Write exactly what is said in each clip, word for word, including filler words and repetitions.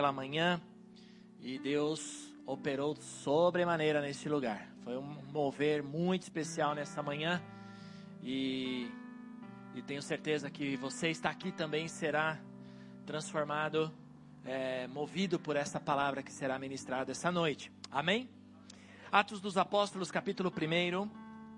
Pela manhã, e Deus operou sobremaneira nesse lugar. Foi um mover muito especial nessa manhã, e, e tenho certeza que você está aqui também será transformado, é, movido por essa palavra que será ministrada essa noite. Amém? Atos dos Apóstolos, capítulo um.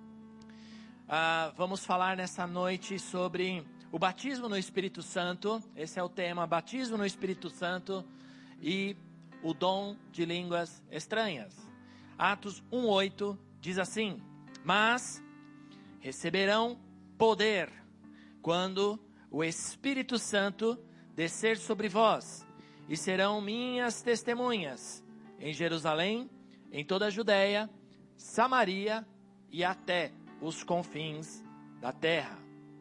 Ah, vamos falar nessa noite sobre o batismo no Espírito Santo. Esse é o tema, batismo no Espírito Santo e o dom de línguas estranhas. Atos um, oito diz assim: mas receberão poder quando o Espírito Santo descer sobre vós, e serão minhas testemunhas em Jerusalém, em toda a Judéia, Samaria e até os confins da terra.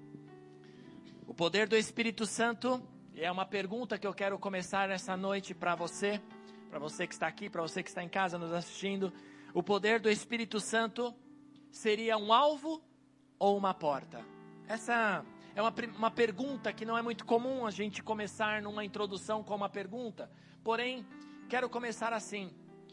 O poder do Espírito Santo é uma pergunta que eu quero começar nessa noite para você, para você que está aqui, para você que está em casa nos assistindo. O poder do Espírito Santo seria um alvo ou uma porta? Essa é uma, uma pergunta que não é muito comum a gente começar numa introdução com uma pergunta. Porém, quero começar assim.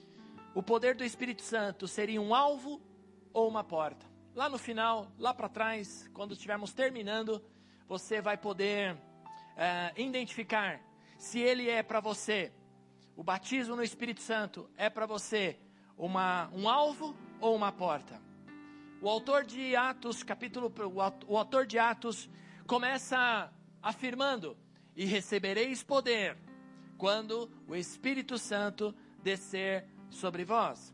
O poder do Espírito Santo seria um alvo ou uma porta? Lá no final, lá para trás, quando estivermos terminando, você vai poder é, identificar se ele é para você, o batismo no Espírito Santo é para você uma, um alvo ou uma porta. O autor de Atos, capítulo, o autor de Atos começa afirmando: e recebereis poder quando o Espírito Santo descer sobre vós.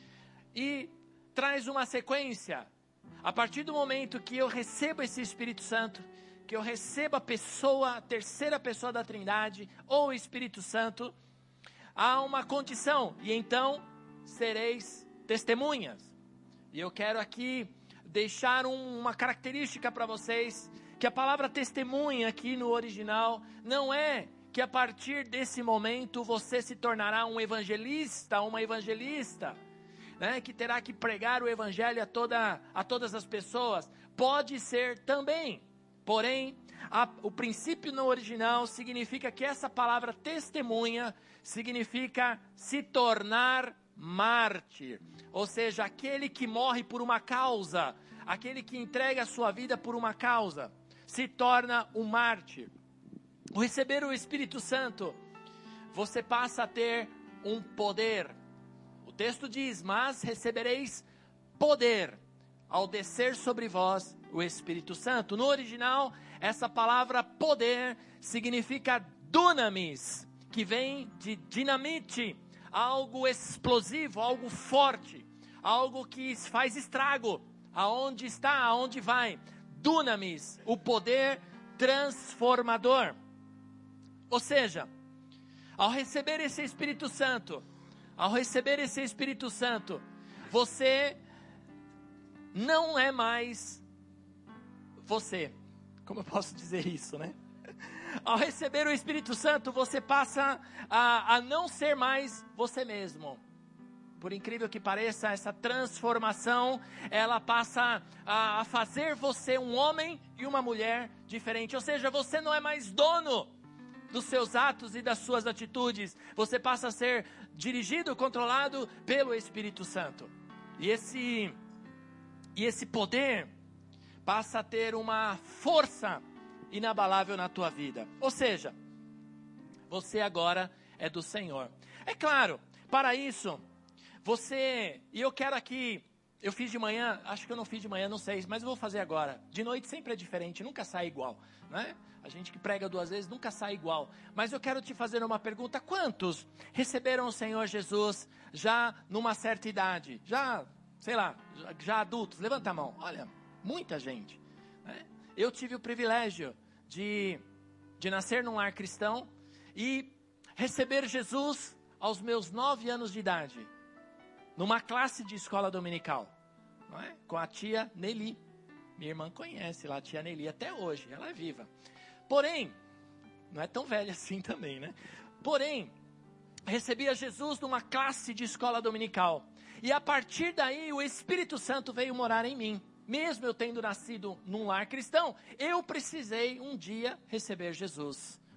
E traz uma sequência. A partir do momento que eu recebo esse Espírito Santo, que eu recebo a pessoa, a terceira pessoa da Trindade, ou o Espírito Santo, há uma condição, e então sereis testemunhas. E eu quero aqui deixar um, uma característica para vocês, que a palavra testemunha aqui no original, não é que a partir desse momento você se tornará um evangelista, uma evangelista, né, que terá que pregar o evangelho a, toda, a todas as pessoas. Pode ser também. Porém, a, o princípio no original significa que essa palavra testemunha significa se tornar mártir. Ou seja, aquele que morre por uma causa, aquele que entrega a sua vida por uma causa, se torna um mártir. O receber o Espírito Santo, você passa a ter um poder. O texto diz: mas recebereis poder ao descer sobre vós o Espírito Santo. No original, essa palavra poder significa dunamis, que vem de dinamite, algo explosivo, algo forte, algo que faz estrago, aonde está, aonde vai. Dunamis, o poder transformador. Ou seja, ao receber esse Espírito Santo, ao receber esse Espírito Santo, você não é mais você. Como eu posso dizer isso, né? Ao receber o Espírito Santo, você passa a, a não ser mais você mesmo. Por incrível que pareça, essa transformação, ela passa a, a fazer você um homem e uma mulher diferente. Ou seja, você não é mais dono dos seus atos e das suas atitudes. Você passa a ser dirigido, controlado pelo Espírito Santo. E esse, e esse poder passa a ter uma força inabalável na tua vida. Ou seja, você agora é do Senhor. É claro, para isso, você, e eu quero aqui, eu fiz de manhã, acho que eu não fiz de manhã, não sei, mas eu vou fazer agora. De noite sempre é diferente, nunca sai igual, né? A gente que prega duas vezes nunca sai igual. Mas eu quero te fazer uma pergunta: quantos receberam o Senhor Jesus já numa certa idade? Já, sei lá, já, já adultos? Levanta a mão. Olha, muita gente, né? Eu tive o privilégio de, de nascer num lar cristão e receber Jesus aos meus nove anos de idade, numa classe de escola dominical, não é? Com a tia Nelly. Minha irmã conhece lá a tia Nelly até hoje, ela é viva. Porém, não é tão velha assim também, né? Porém, recebia Jesus numa classe de escola dominical. E a partir daí, o Espírito Santo veio morar em mim. Mesmo eu tendo nascido num lar cristão, eu precisei um dia receber Jesus.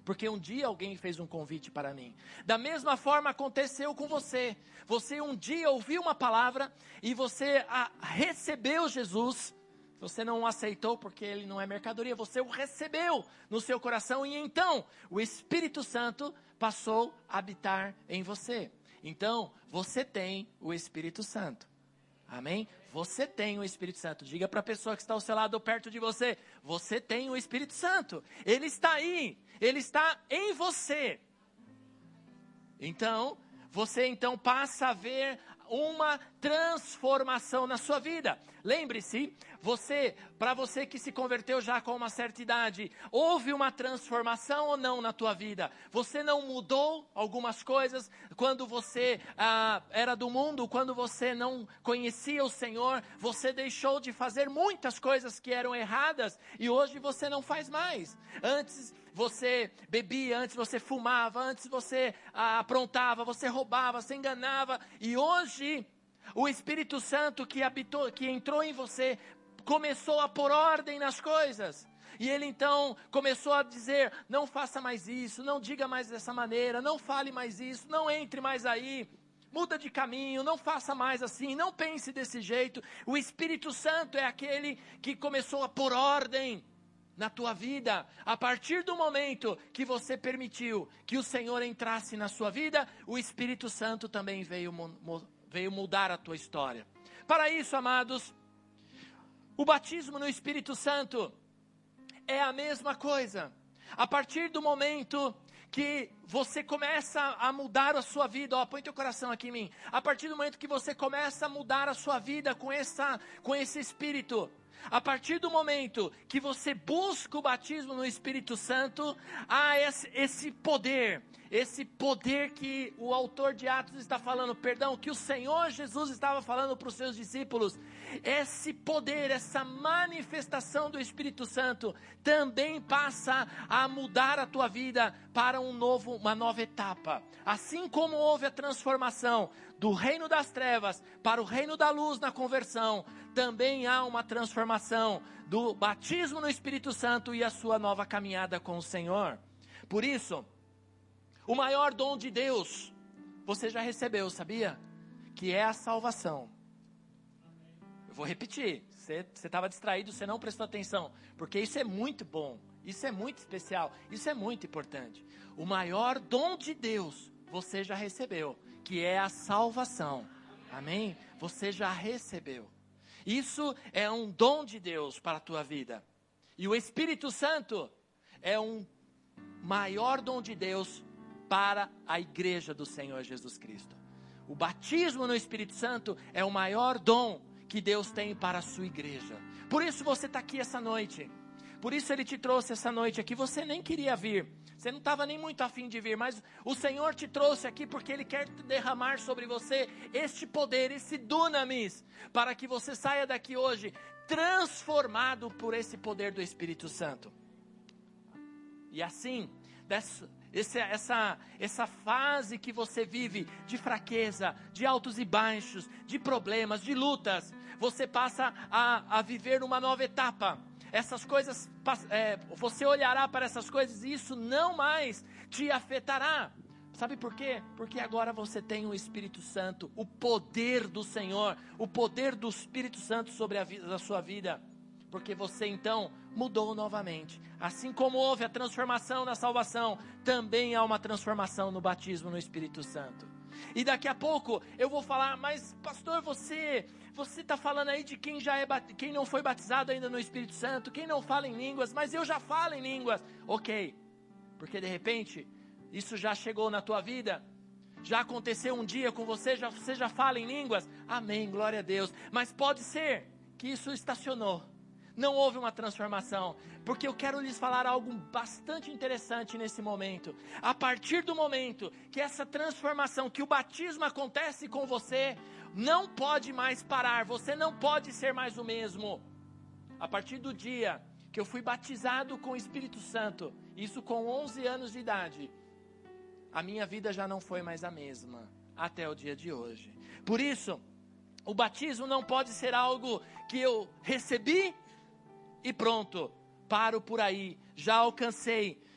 porque um dia alguém fez um convite para mim. Da mesma forma aconteceu com você. Você um dia ouviu uma palavra e você a, recebeu Jesus. Você não o aceitou porque ele não é mercadoria, você o recebeu no seu coração e então o Espírito Santo passou a habitar em você. Então, você tem o Espírito Santo. Amém? Você tem o Espírito Santo. Diga para a pessoa que está ao seu lado ou perto de você, você tem o Espírito Santo. Ele está aí, ele está em você. Então, você então passa a ver uma transformação na sua vida. Lembre-se, você, para você que se converteu já com uma certa idade, houve uma transformação ou não na tua vida? Você não mudou algumas coisas quando você ah, era do mundo, quando você não conhecia o Senhor, você deixou de fazer muitas coisas que eram erradas e hoje você não faz mais. Antes você bebia, antes você fumava, antes você ah, aprontava, você roubava, você enganava. E hoje, o Espírito Santo que habitou, que entrou em você, começou a pôr ordem nas coisas. E ele então começou a dizer, não faça mais isso, não diga mais dessa maneira, não fale mais isso, não entre mais aí. Muda de caminho, não faça mais assim, não pense desse jeito. O Espírito Santo é aquele que começou a pôr ordem na tua vida. A partir do momento que você permitiu que o Senhor entrasse na sua vida, o Espírito Santo também veio, veio mudar a tua história. Para isso, amados, o batismo no Espírito Santo é a mesma coisa. A partir do momento que você começa a mudar a sua vida, ó, põe teu coração aqui em mim. A partir do momento que você começa a mudar a sua vida com, essa, com esse Espírito, a partir do momento que você busca o batismo no Espírito Santo, há esse, esse poder, esse poder que o autor de Atos está falando, perdão, que o Senhor Jesus estava falando para os seus discípulos. Esse poder, essa manifestação do Espírito Santo também passa a mudar a tua vida para um novo, uma nova etapa. Assim como houve a transformação do reino das trevas para o reino da luz na conversão, também há uma transformação do batismo no Espírito Santo e a sua nova caminhada com o Senhor. Por isso, o maior dom de Deus, você já recebeu, sabia? Que é a salvação. Eu vou repetir, você estava distraído, você não prestou atenção, porque isso é muito bom, isso é muito especial, isso é muito importante. O maior dom de Deus, você já recebeu, que é a salvação. Amém? Você já recebeu. Isso é um dom de Deus para a tua vida. E o Espírito Santo é um maior dom de Deus para a igreja do Senhor Jesus Cristo. O batismo no Espírito Santo é o maior dom que Deus tem para a sua igreja. Por isso você está aqui essa noite. Por isso Ele te trouxe essa noite aqui. Você nem queria vir. Você não estava nem muito afim de vir. Mas o Senhor te trouxe aqui porque Ele quer derramar sobre você este poder, esse dunamis, para que você saia daqui hoje transformado por esse poder do Espírito Santo. E assim, dessa, esse, essa, essa fase que você vive de fraqueza, de altos e baixos, de problemas, de lutas, você passa a, a viver uma nova etapa. Essas coisas, é, você olhará para essas coisas e isso não mais te afetará. Sabe por quê? Porque agora você tem o Espírito Santo, o poder do Senhor, o poder do Espírito Santo sobre a, vida, a sua vida. Porque você então mudou novamente. Assim como houve a transformação na salvação, também há uma transformação no batismo no Espírito Santo. E daqui a pouco eu vou falar, mas pastor, você você está falando aí de quem, já é, quem não foi batizado ainda no Espírito Santo, quem não fala em línguas, mas eu já falo em línguas. Ok, porque de repente isso já chegou na tua vida, já aconteceu um dia com você, já, você já fala em línguas. Amém, glória a Deus. Mas pode ser que isso estacionou. Não houve uma transformação, porque eu quero lhes falar algo bastante interessante nesse momento. A partir do momento que essa transformação, que o batismo acontece com você, não pode mais parar, você não pode ser mais o mesmo. A partir do dia que eu fui batizado com o Espírito Santo, isso com onze anos de idade, a minha vida já não foi mais a mesma, até o dia de hoje. Por isso, o batismo não pode ser algo que eu recebi, e pronto, paro por aí, já alcancei,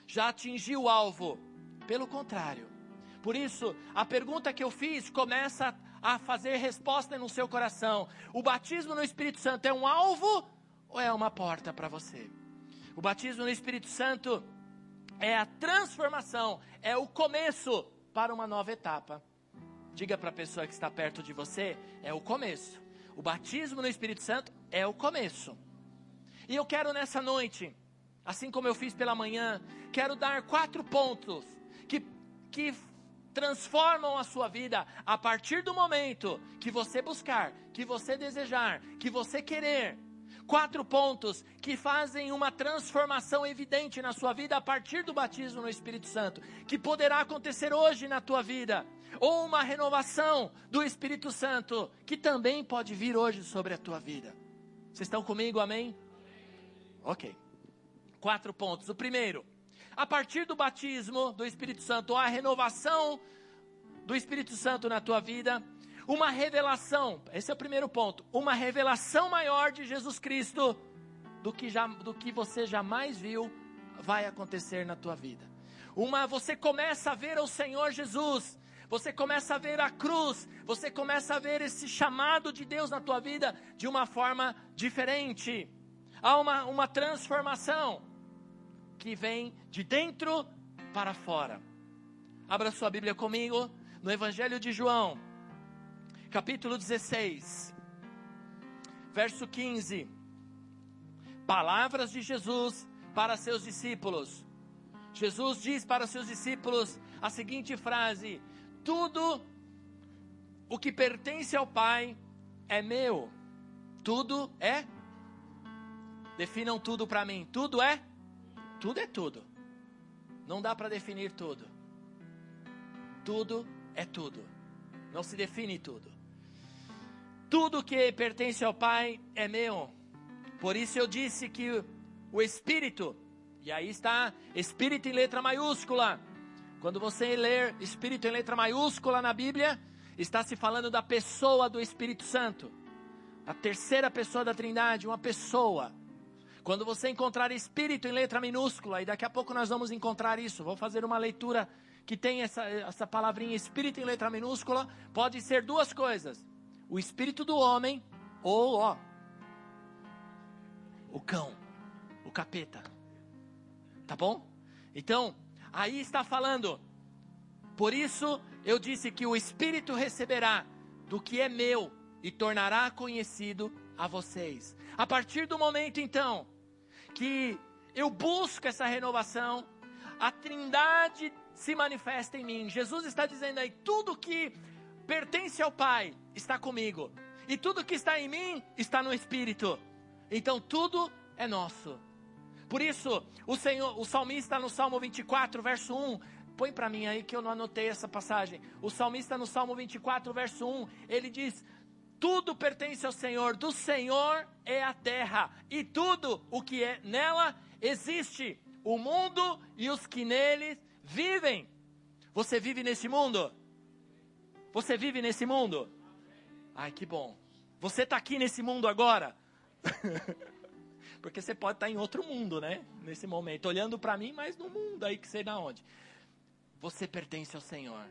já atingiu o alvo. Pelo contrário. Por isso, a pergunta que eu fiz começa a fazer resposta no seu coração. O batismo no Espírito Santo é um alvo ou é uma porta para você? O batismo no Espírito Santo é a transformação, é o começo para uma nova etapa. Diga para a pessoa que está perto de você, é o começo. O batismo no Espírito Santo é o começo. E eu quero nessa noite, assim como eu fiz pela manhã, quero dar quatro pontos que, que transformam a sua vida a partir do momento que você buscar, que você desejar, que você querer. Quatro pontos que fazem uma transformação evidente na sua vida a partir do batismo no Espírito Santo, que poderá acontecer hoje na tua vida, ou uma renovação do Espírito Santo, que também pode vir hoje sobre a tua vida. Vocês estão comigo, amém? Ok. Quatro pontos. O primeiro, a partir do batismo do Espírito Santo, ou a renovação do Espírito Santo na tua vida, uma revelação, esse é o primeiro ponto, uma revelação maior de Jesus Cristo do que, já, do que você jamais viu vai acontecer na tua vida. Uma, você começa a ver o Senhor Jesus, você começa a ver a cruz, você começa a ver esse chamado de Deus na tua vida de uma forma diferente. Há uma, uma transformação que vem de dentro para fora. Abra sua Bíblia comigo no Evangelho de João, capítulo dezesseis, verso quinze. Palavras de Jesus para seus discípulos. Jesus diz para seus discípulos a seguinte frase: tudo o que pertence ao Pai é meu. Tudo é? Definam tudo para mim. Tudo é? Tudo é tudo. Não dá para definir tudo. Tudo é tudo. Não se define tudo. Tudo que pertence ao Pai é meu. Por isso eu disse que o Espírito, e aí está Espírito em letra maiúscula. Quando você ler Espírito em letra maiúscula na Bíblia, está se falando da pessoa do Espírito Santo. A terceira pessoa da Trindade, uma pessoa. Quando você encontrar Espírito em letra minúscula, e daqui a pouco nós vamos encontrar isso, vou fazer uma leitura que tem essa, essa palavrinha Espírito em letra minúscula, pode ser duas coisas. O espírito do homem, ou ó, o cão, o capeta. Tá bom? Então, aí está falando, por isso eu disse que o Espírito receberá do que é meu e tornará conhecido a vocês. A partir do momento então, que eu busco essa renovação, a Trindade se manifesta em mim. Jesus está dizendo aí, tudo que pertence ao Pai está comigo, e tudo que está em mim está no Espírito. Então tudo é nosso. Por isso, o Senhor, o salmista no Salmo vinte e quatro, verso um, põe para mim aí que eu não anotei essa passagem. O salmista no Salmo vinte e quatro, verso um, ele diz: tudo pertence ao Senhor, do Senhor é a terra, e tudo o que é nela existe, o mundo e os que nele vivem. Você vive nesse mundo? Você vive nesse mundo? Ai, que bom. Você está aqui nesse mundo agora? Porque você pode estar em outro mundo, né? Nesse momento, olhando para mim, mas no mundo aí que sei na onde. Você pertence ao Senhor.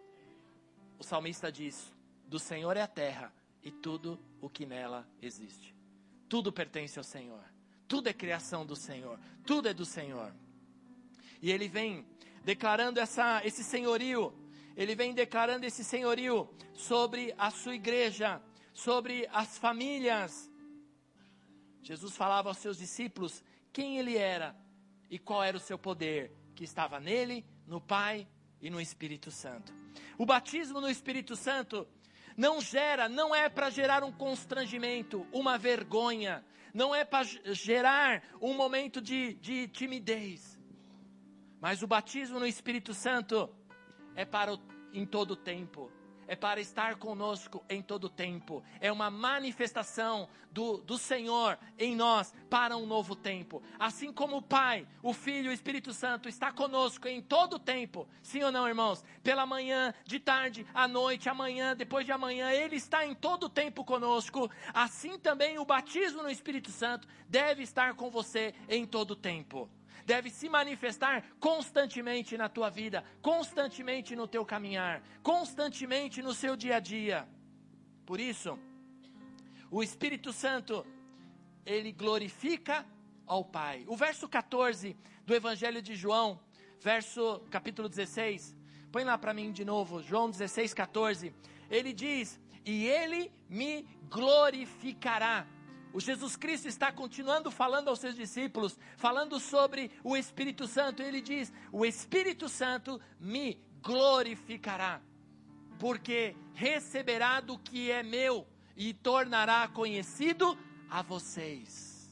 O salmista diz: do Senhor é a terra e tudo o que nela existe. Tudo pertence ao Senhor. Tudo é criação do Senhor. Tudo é do Senhor. E ele vem declarando essa, esse senhorio. Ele vem declarando esse senhorio sobre a sua igreja, sobre as famílias. Jesus falava aos seus discípulos quem ele era e qual era o seu poder, que estava nele, no Pai e no Espírito Santo. O batismo no Espírito Santo não gera, não é para gerar um constrangimento, uma vergonha, não é para gerar um momento de, de timidez, mas o batismo no Espírito Santo é para o, em todo o tempo, é para estar conosco em todo o tempo, é uma manifestação do, do Senhor em nós para um novo tempo, assim como o Pai, o Filho e o Espírito Santo está conosco em todo o tempo, sim ou não, irmãos? Pela manhã, de tarde, à noite, amanhã, depois de amanhã, Ele está em todo o tempo conosco, assim também o batismo no Espírito Santo deve estar com você em todo o tempo. deve se manifestar constantemente na tua vida, constantemente no teu caminhar, constantemente no seu dia a dia. Por isso, o Espírito Santo, ele glorifica ao Pai. O verso quatorze do Evangelho de João, verso capítulo dezesseis, põe lá para mim de novo, João dezesseis, quatorze, ele diz, e ele me glorificará. O Jesus Cristo está continuando falando aos seus discípulos, falando sobre o Espírito Santo, ele diz, o Espírito Santo me glorificará, porque receberá do que é meu, e tornará conhecido a vocês.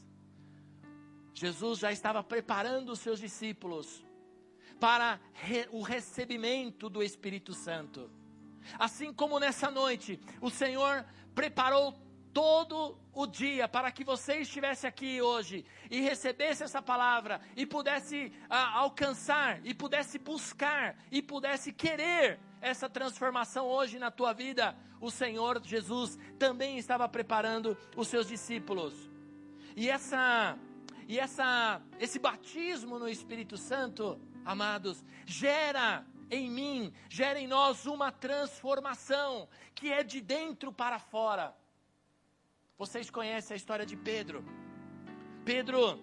Jesus já estava preparando os seus discípulos para re, o recebimento do Espírito Santo. Assim como nessa noite, o Senhor preparou todo o dia para que você estivesse aqui hoje e recebesse essa palavra e pudesse ah, alcançar, e pudesse buscar, e pudesse querer essa transformação hoje na tua vida. O Senhor Jesus também estava preparando os seus discípulos. E essa, e essa, esse batismo no Espírito Santo, amados, gera em mim, gera em nós uma transformação que é de dentro para fora. Vocês conhecem a história de Pedro. Pedro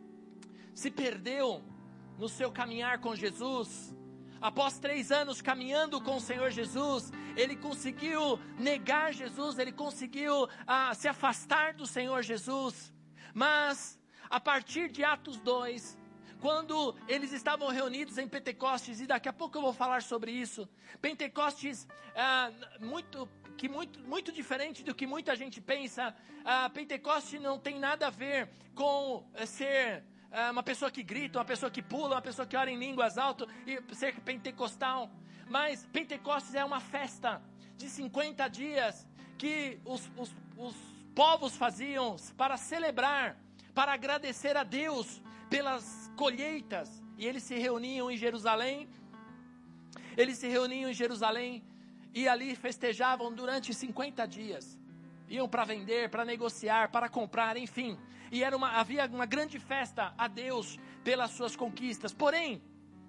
se perdeu no seu caminhar com Jesus. Após três anos caminhando com o Senhor Jesus, ele conseguiu negar Jesus, ele conseguiu ah, se afastar do Senhor Jesus. Mas, a partir de Atos dois, quando eles estavam reunidos em Pentecostes, e daqui a pouco eu vou falar sobre isso, Pentecostes, ah, muito, que muito, muito diferente do que muita gente pensa, ah, Pentecostes não tem nada a ver com eh, ser... uma pessoa que grita, uma pessoa que pula, uma pessoa que ora em línguas alto e ser pentecostal. Mas Pentecostes é uma festa de cinquenta dias que os, os, os povos faziam para celebrar, para agradecer a Deus pelas colheitas. E eles se reuniam em Jerusalém, eles se reuniam em Jerusalém e ali festejavam durante cinquenta dias. Iam para vender, para negociar, para comprar, enfim. E era uma, havia uma grande festa a Deus pelas suas conquistas. Porém,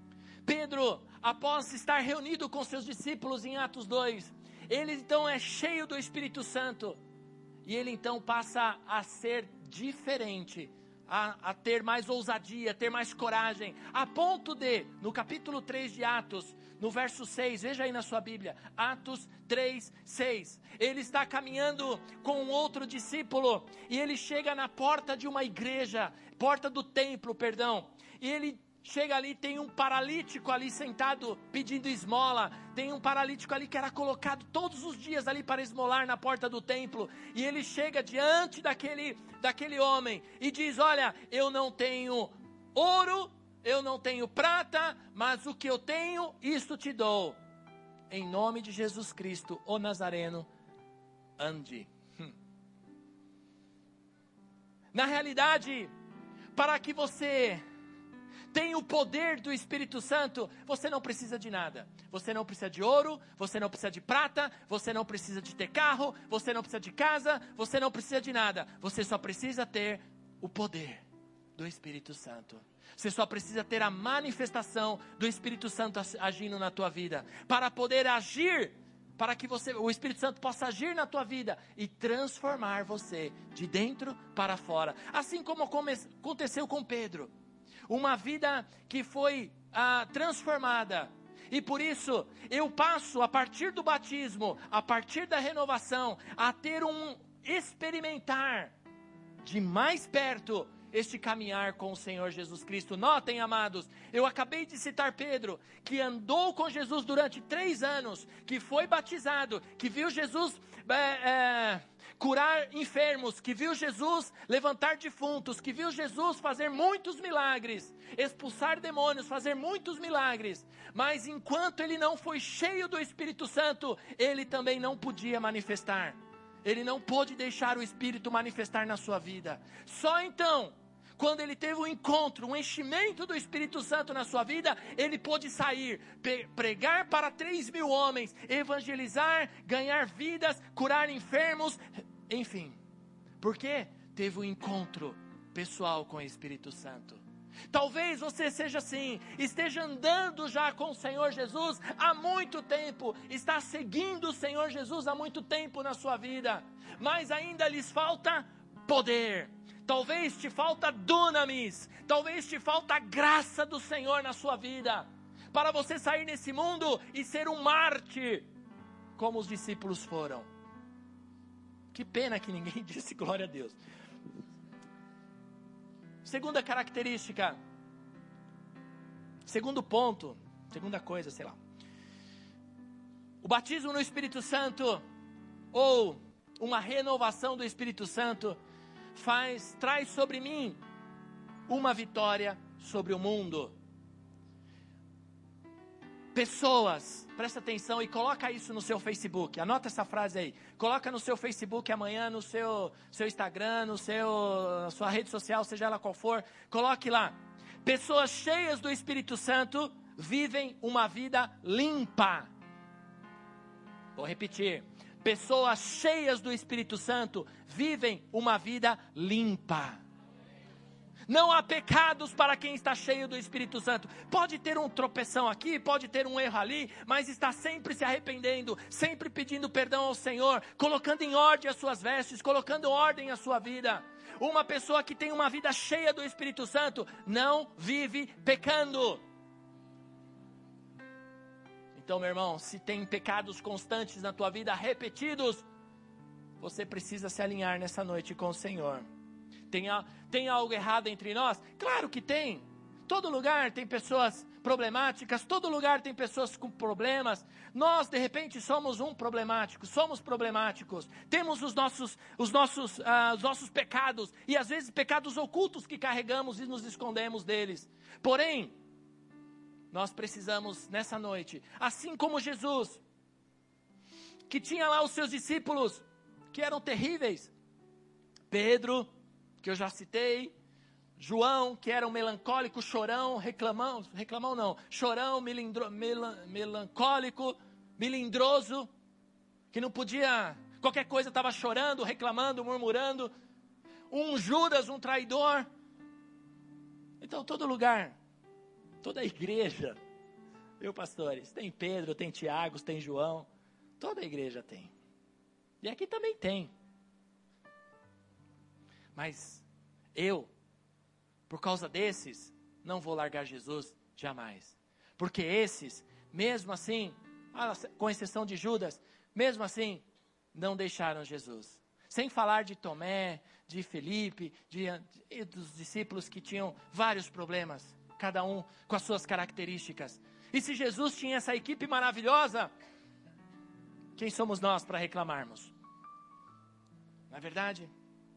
Pedro, após estar reunido com seus discípulos em Atos dois, ele então é cheio do Espírito Santo. E ele então passa a ser diferente, a, a ter mais ousadia, ter mais coragem. A ponto de, no capítulo três de Atos, no verso seis, veja aí na sua Bíblia, Atos três, seis. Ele está caminhando com um outro discípulo, e ele chega na porta de uma igreja, porta do templo, perdão, e ele chega ali, tem um paralítico ali sentado, pedindo esmola, tem um paralítico ali que era colocado todos os dias ali para esmolar na porta do templo, e ele chega diante daquele, daquele homem, e diz, olha, eu não tenho ouro, eu não tenho prata, mas o que eu tenho, isto te dou. Em nome de Jesus Cristo, o Nazareno, ande. Hum. Na realidade, para que você tenha o poder do Espírito Santo, você não precisa de nada. Você não precisa de ouro, você não precisa de prata, você não precisa de ter carro, você não precisa de casa, você não precisa de nada. Você só precisa ter o poder do Espírito Santo. Você só precisa ter a manifestação do Espírito Santo agindo na tua vida, para poder agir, para que você, o Espírito Santo possa agir na tua vida e transformar você de dentro para fora. Assim como aconteceu com Pedro, uma vida que foi ah, transformada. E por isso, eu passo a partir do batismo, a partir da renovação, a ter um experimentar de mais perto este caminhar com o Senhor Jesus Cristo. Notem, amados, eu acabei de citar Pedro, que andou com Jesus durante três anos, que foi batizado, que viu Jesus é, é, curar enfermos, que viu Jesus levantar defuntos, que viu Jesus fazer muitos milagres, expulsar demônios, fazer muitos milagres. Mas enquanto ele não foi cheio do Espírito Santo, ele também não podia manifestar. Ele não pôde deixar o Espírito manifestar na sua vida. Só então, quando ele teve um encontro, um enchimento do Espírito Santo na sua vida, ele pôde sair, pregar para três mil homens, evangelizar, ganhar vidas, curar enfermos, enfim. Porque teve um encontro pessoal com o Espírito Santo. Talvez você seja assim, esteja andando já com o Senhor Jesus há muito tempo, está seguindo o Senhor Jesus há muito tempo na sua vida, mas ainda lhes falta poder. Talvez te falta dunamis, talvez te falta a graça do Senhor na sua vida, para você sair nesse mundo e ser um mártir, como os discípulos foram. Que pena que ninguém disse glória a Deus. Segunda característica, segundo ponto, segunda coisa, sei lá. O batismo no Espírito Santo, ou uma renovação do Espírito Santo, faz, traz sobre mim uma vitória sobre o mundo. Pessoas, presta atenção e coloca isso no seu Facebook, anota essa frase aí, coloca no seu Facebook amanhã, no seu, seu Instagram, no seu, na sua rede social, seja ela qual for, coloque lá. Pessoas cheias do Espírito Santo vivem uma vida limpa. Vou repetir. Pessoas cheias do Espírito Santo vivem uma vida limpa. Não há pecados para quem está cheio do Espírito Santo. Pode ter um tropeção aqui, pode ter um erro ali, mas está sempre se arrependendo, sempre pedindo perdão ao Senhor, colocando em ordem as suas vestes, colocando em ordem a sua vida. Uma pessoa que tem uma vida cheia do Espírito Santo não vive pecando. Então, meu irmão, se tem pecados constantes na tua vida, repetidos, você precisa se alinhar nessa noite com o Senhor. Tem, tem algo errado entre nós? Claro que tem. Todo lugar tem pessoas problemáticas, todo lugar tem pessoas com problemas. Nós, de repente, somos um problemático, somos problemáticos. Temos os nossos, os nossos, uh, os nossos pecados, e às vezes pecados ocultos que carregamos e nos escondemos deles. Porém, nós precisamos nessa noite, assim como Jesus, que tinha lá os seus discípulos, que eram terríveis. Pedro, que eu já citei, João, que era um melancólico, chorão, reclamão, reclamão não, chorão, melindro, melan, melancólico, melindroso, que não podia, qualquer coisa estava chorando, reclamando, murmurando. Um Judas, um traidor. Então, todo lugar, toda a igreja, viu, pastores? Tem Pedro, tem Tiago, tem João, toda a igreja tem. E aqui também tem. Mas eu, por causa desses, não vou largar Jesus jamais. Porque esses, mesmo assim, com exceção de Judas, mesmo assim, não deixaram Jesus. Sem falar de Tomé, de Felipe, de, de, dos discípulos que tinham vários problemas, cada um com as suas características. E se Jesus tinha essa equipe maravilhosa, quem somos nós para reclamarmos? Não é verdade?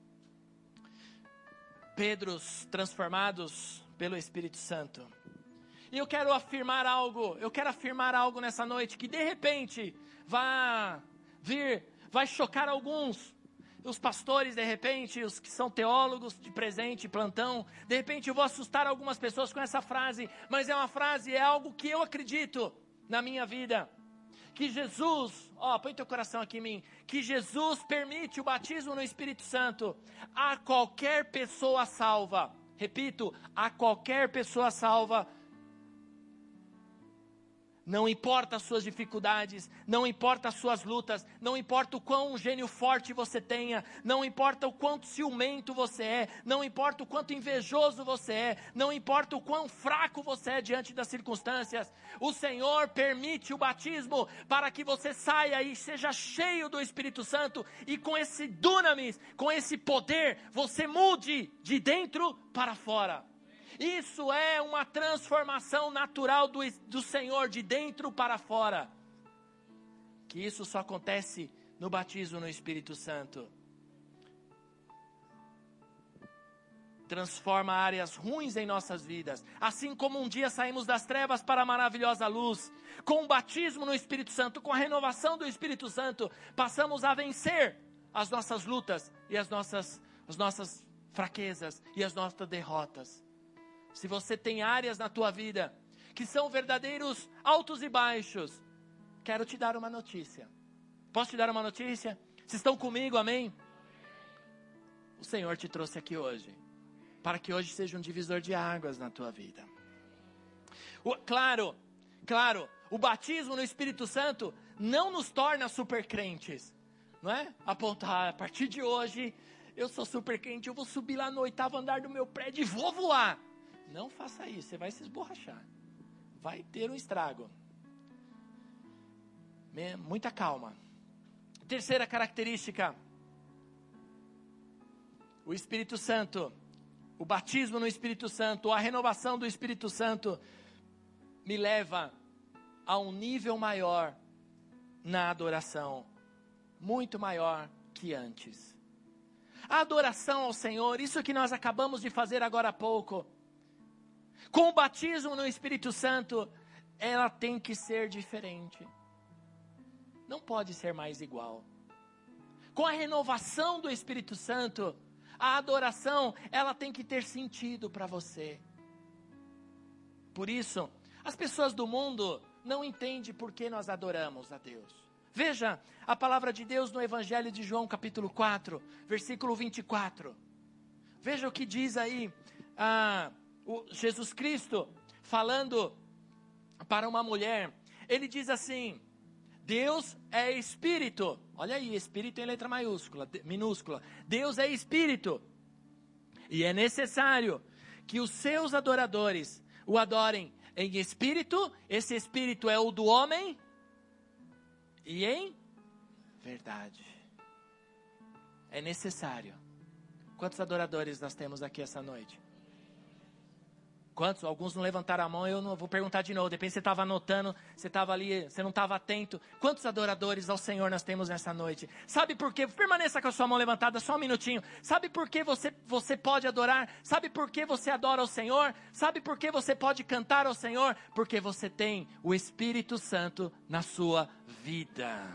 Pedros transformados pelo Espírito Santo. E eu quero afirmar algo, eu quero afirmar algo nessa noite, que de repente vai vir, vai chocar alguns, os pastores de repente, os que são teólogos de presente, plantão, de repente eu vou assustar algumas pessoas com essa frase, mas é uma frase, é algo que eu acredito na minha vida. Que Jesus, ó, põe teu coração aqui em mim, que Jesus permite o batismo no Espírito Santo a qualquer pessoa salva. Repito, a qualquer pessoa salva. Não importa as suas dificuldades, não importa as suas lutas, não importa o quão gênio forte você tenha, não importa o quanto ciumento você é, não importa o quanto invejoso você é, não importa o quão fraco você é diante das circunstâncias, o Senhor permite o batismo para que você saia e seja cheio do Espírito Santo e com esse dunamis, com esse poder, você mude de dentro para fora. Isso é uma transformação natural do, do Senhor, de dentro para fora. Que isso só acontece no batismo no Espírito Santo. Transforma áreas ruins em nossas vidas. Assim como um dia saímos das trevas para a maravilhosa luz. Com o batismo no Espírito Santo, com a renovação do Espírito Santo, passamos a vencer as nossas lutas e as nossas, as nossas fraquezas e as nossas derrotas. Se você tem áreas na tua vida que são verdadeiros altos e baixos, quero te dar uma notícia. Posso te dar uma notícia? Vocês estão comigo, amém? O Senhor te trouxe aqui hoje. para que hoje seja um divisor de águas na tua vida. O, claro, claro, o batismo no Espírito Santo não nos torna super crentes, não é? Apontar, a partir de hoje, eu sou super crente, eu vou subir lá no oitavo andar do meu prédio e vou voar. Não faça isso, você vai se esborrachar. Vai ter um estrago. Muita calma. Terceira característica. O Espírito Santo, o batismo no Espírito Santo, a renovação do Espírito Santo, me leva a um nível maior na adoração. Muito maior que antes. A adoração ao Senhor, isso que nós acabamos de fazer agora há pouco, com o batismo no Espírito Santo, ela tem que ser diferente. Não pode ser mais igual. Com a renovação do Espírito Santo, a adoração, ela tem que ter sentido para você. Por isso, as pessoas do mundo não entendem por que nós adoramos a Deus. Veja a palavra de Deus no Evangelho de João, capítulo quatro, versículo vinte e quatro. Veja o que diz aí ah, o Jesus Cristo, falando para uma mulher. Ele diz assim: Deus é Espírito. Olha aí, Espírito em letra maiúscula, minúscula. Deus é Espírito. E é necessário que os seus adoradores o adorem em Espírito. Esse Espírito é o do homem. E em verdade. É necessário. Quantos adoradores nós temos aqui essa noite? Quantos? Alguns não levantaram a mão, eu não vou perguntar de novo. Depende se você estava anotando, você estava ali, você não estava atento. Quantos adoradores ao Senhor nós temos nessa noite? Sabe por quê? Permaneça com a sua mão levantada só um minutinho. Sabe por que você, você pode adorar? Sabe por que você adora ao Senhor? Sabe por que você pode cantar ao Senhor? Porque você tem o Espírito Santo na sua vida.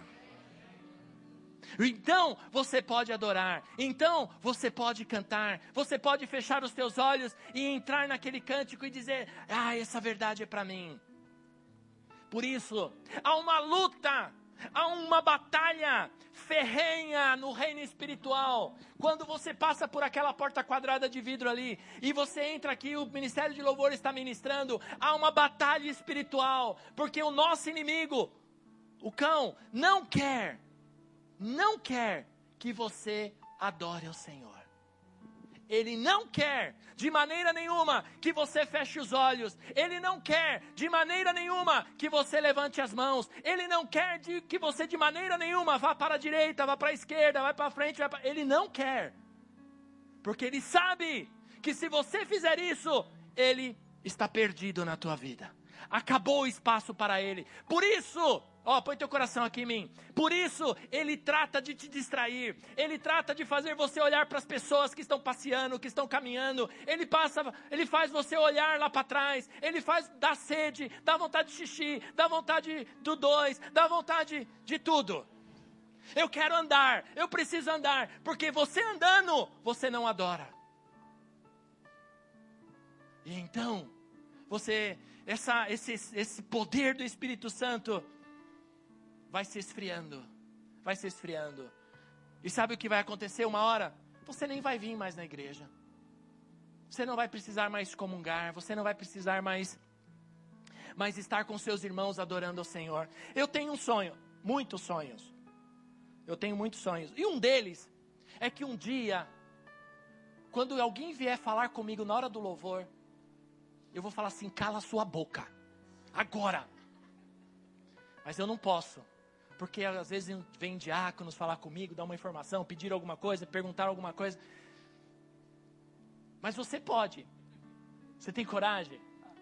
Então você pode adorar, então você pode cantar, você pode fechar os teus olhos e entrar naquele cântico e dizer: ah, essa verdade é para mim. Por isso, há uma luta, há uma batalha ferrenha no reino espiritual. Quando você passa por aquela porta quadrada de vidro ali, e você entra aqui, o Ministério de Louvor está ministrando, há uma batalha espiritual, porque o nosso inimigo, o cão, não quer não quer que você adore ao Senhor. Ele não quer de maneira nenhuma que você feche os olhos. Ele não quer de maneira nenhuma que você levante as mãos. Ele não quer de, que você de maneira nenhuma vá para a direita, vá para a esquerda, vá para a frente. Vá para... Ele não quer. Porque ele sabe que se você fizer isso, ele está perdido na tua vida. Acabou o espaço para ele. Por isso... Ó, oh, põe teu coração aqui em mim. Por isso, ele trata de te distrair. Ele trata de fazer você olhar para as pessoas que estão passeando, que estão caminhando. Ele passa, ele faz você olhar lá para trás. Ele faz dar sede, dá vontade de xixi, dá vontade do dois, dá vontade de tudo. Eu quero andar, eu preciso andar, porque você andando, você não adora. E então, você, essa, esse, esse poder do Espírito Santo vai se esfriando, vai se esfriando. E sabe o que vai acontecer uma hora? Você nem vai vir mais na igreja. Você não vai precisar mais comungar, você não vai precisar mais, mais estar com seus irmãos adorando ao Senhor. Eu tenho um sonho, muitos sonhos. Eu tenho muitos sonhos. E um deles é que um dia, quando alguém vier falar comigo na hora do louvor, eu vou falar assim: cala a sua boca, agora. Mas eu não posso. Porque às vezes vem diáconos falar comigo, dar uma informação, pedir alguma coisa, perguntar alguma coisa. Mas você pode. Você tem coragem?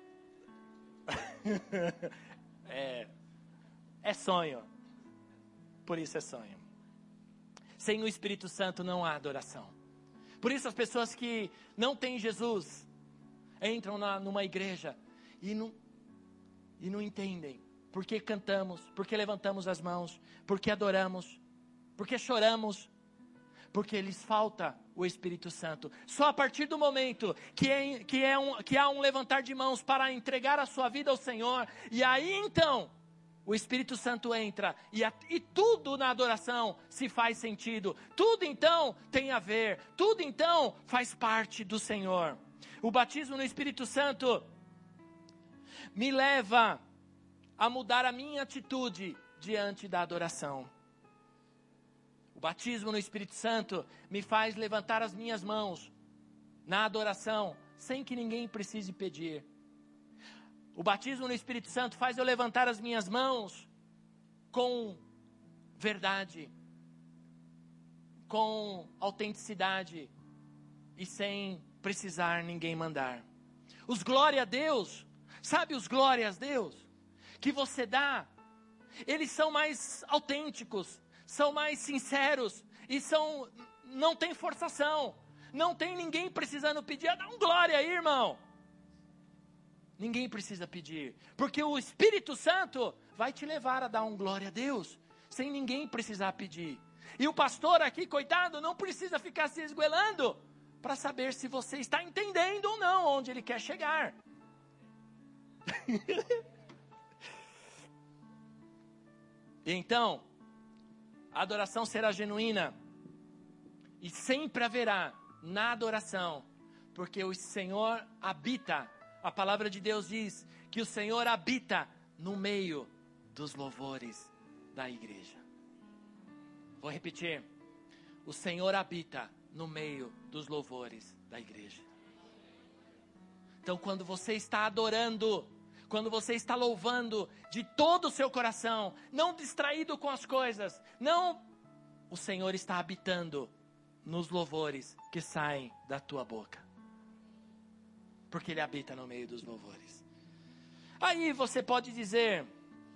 é, é sonho. Por isso é sonho. Sem o Espírito Santo não há adoração. Por isso as pessoas que não têm Jesus entram na, numa igreja e não, e não entendem. Porque cantamos, porque levantamos as mãos, porque adoramos, porque choramos, porque lhes falta o Espírito Santo. Só a partir do momento que, é, que, é um, que há um levantar de mãos para entregar a sua vida ao Senhor, e aí então, o Espírito Santo entra e, a, e tudo na adoração se faz sentido. Tudo então tem a ver, tudo então faz parte do Senhor. O batismo no Espírito Santo me leva a mudar a minha atitude diante da adoração. O batismo no Espírito Santo me faz levantar as minhas mãos na adoração, sem que ninguém precise pedir. O batismo no Espírito Santo faz eu levantar as minhas mãos com verdade, com autenticidade e sem precisar ninguém mandar. Os glória a Deus, sabe os glórias a Deus que você dá? Eles são mais autênticos, são mais sinceros e são, não tem forçação, não tem ninguém precisando pedir. Dá um glória aí, irmão. Ninguém precisa pedir, porque o Espírito Santo vai te levar a dar um glória a Deus, sem ninguém precisar pedir. E o pastor aqui, coitado, não precisa ficar se esgoelando para saber se você está entendendo ou não onde ele quer chegar. E então, a adoração será genuína, e sempre haverá na adoração, porque o Senhor habita. A palavra de Deus diz que o Senhor habita no meio dos louvores da igreja. Vou repetir. O Senhor habita no meio dos louvores da igreja. Então, quando você está adorando, quando você está louvando de todo o seu coração, não distraído com as coisas, não, o Senhor está habitando nos louvores que saem da tua boca. Porque Ele habita no meio dos louvores. Aí você pode dizer: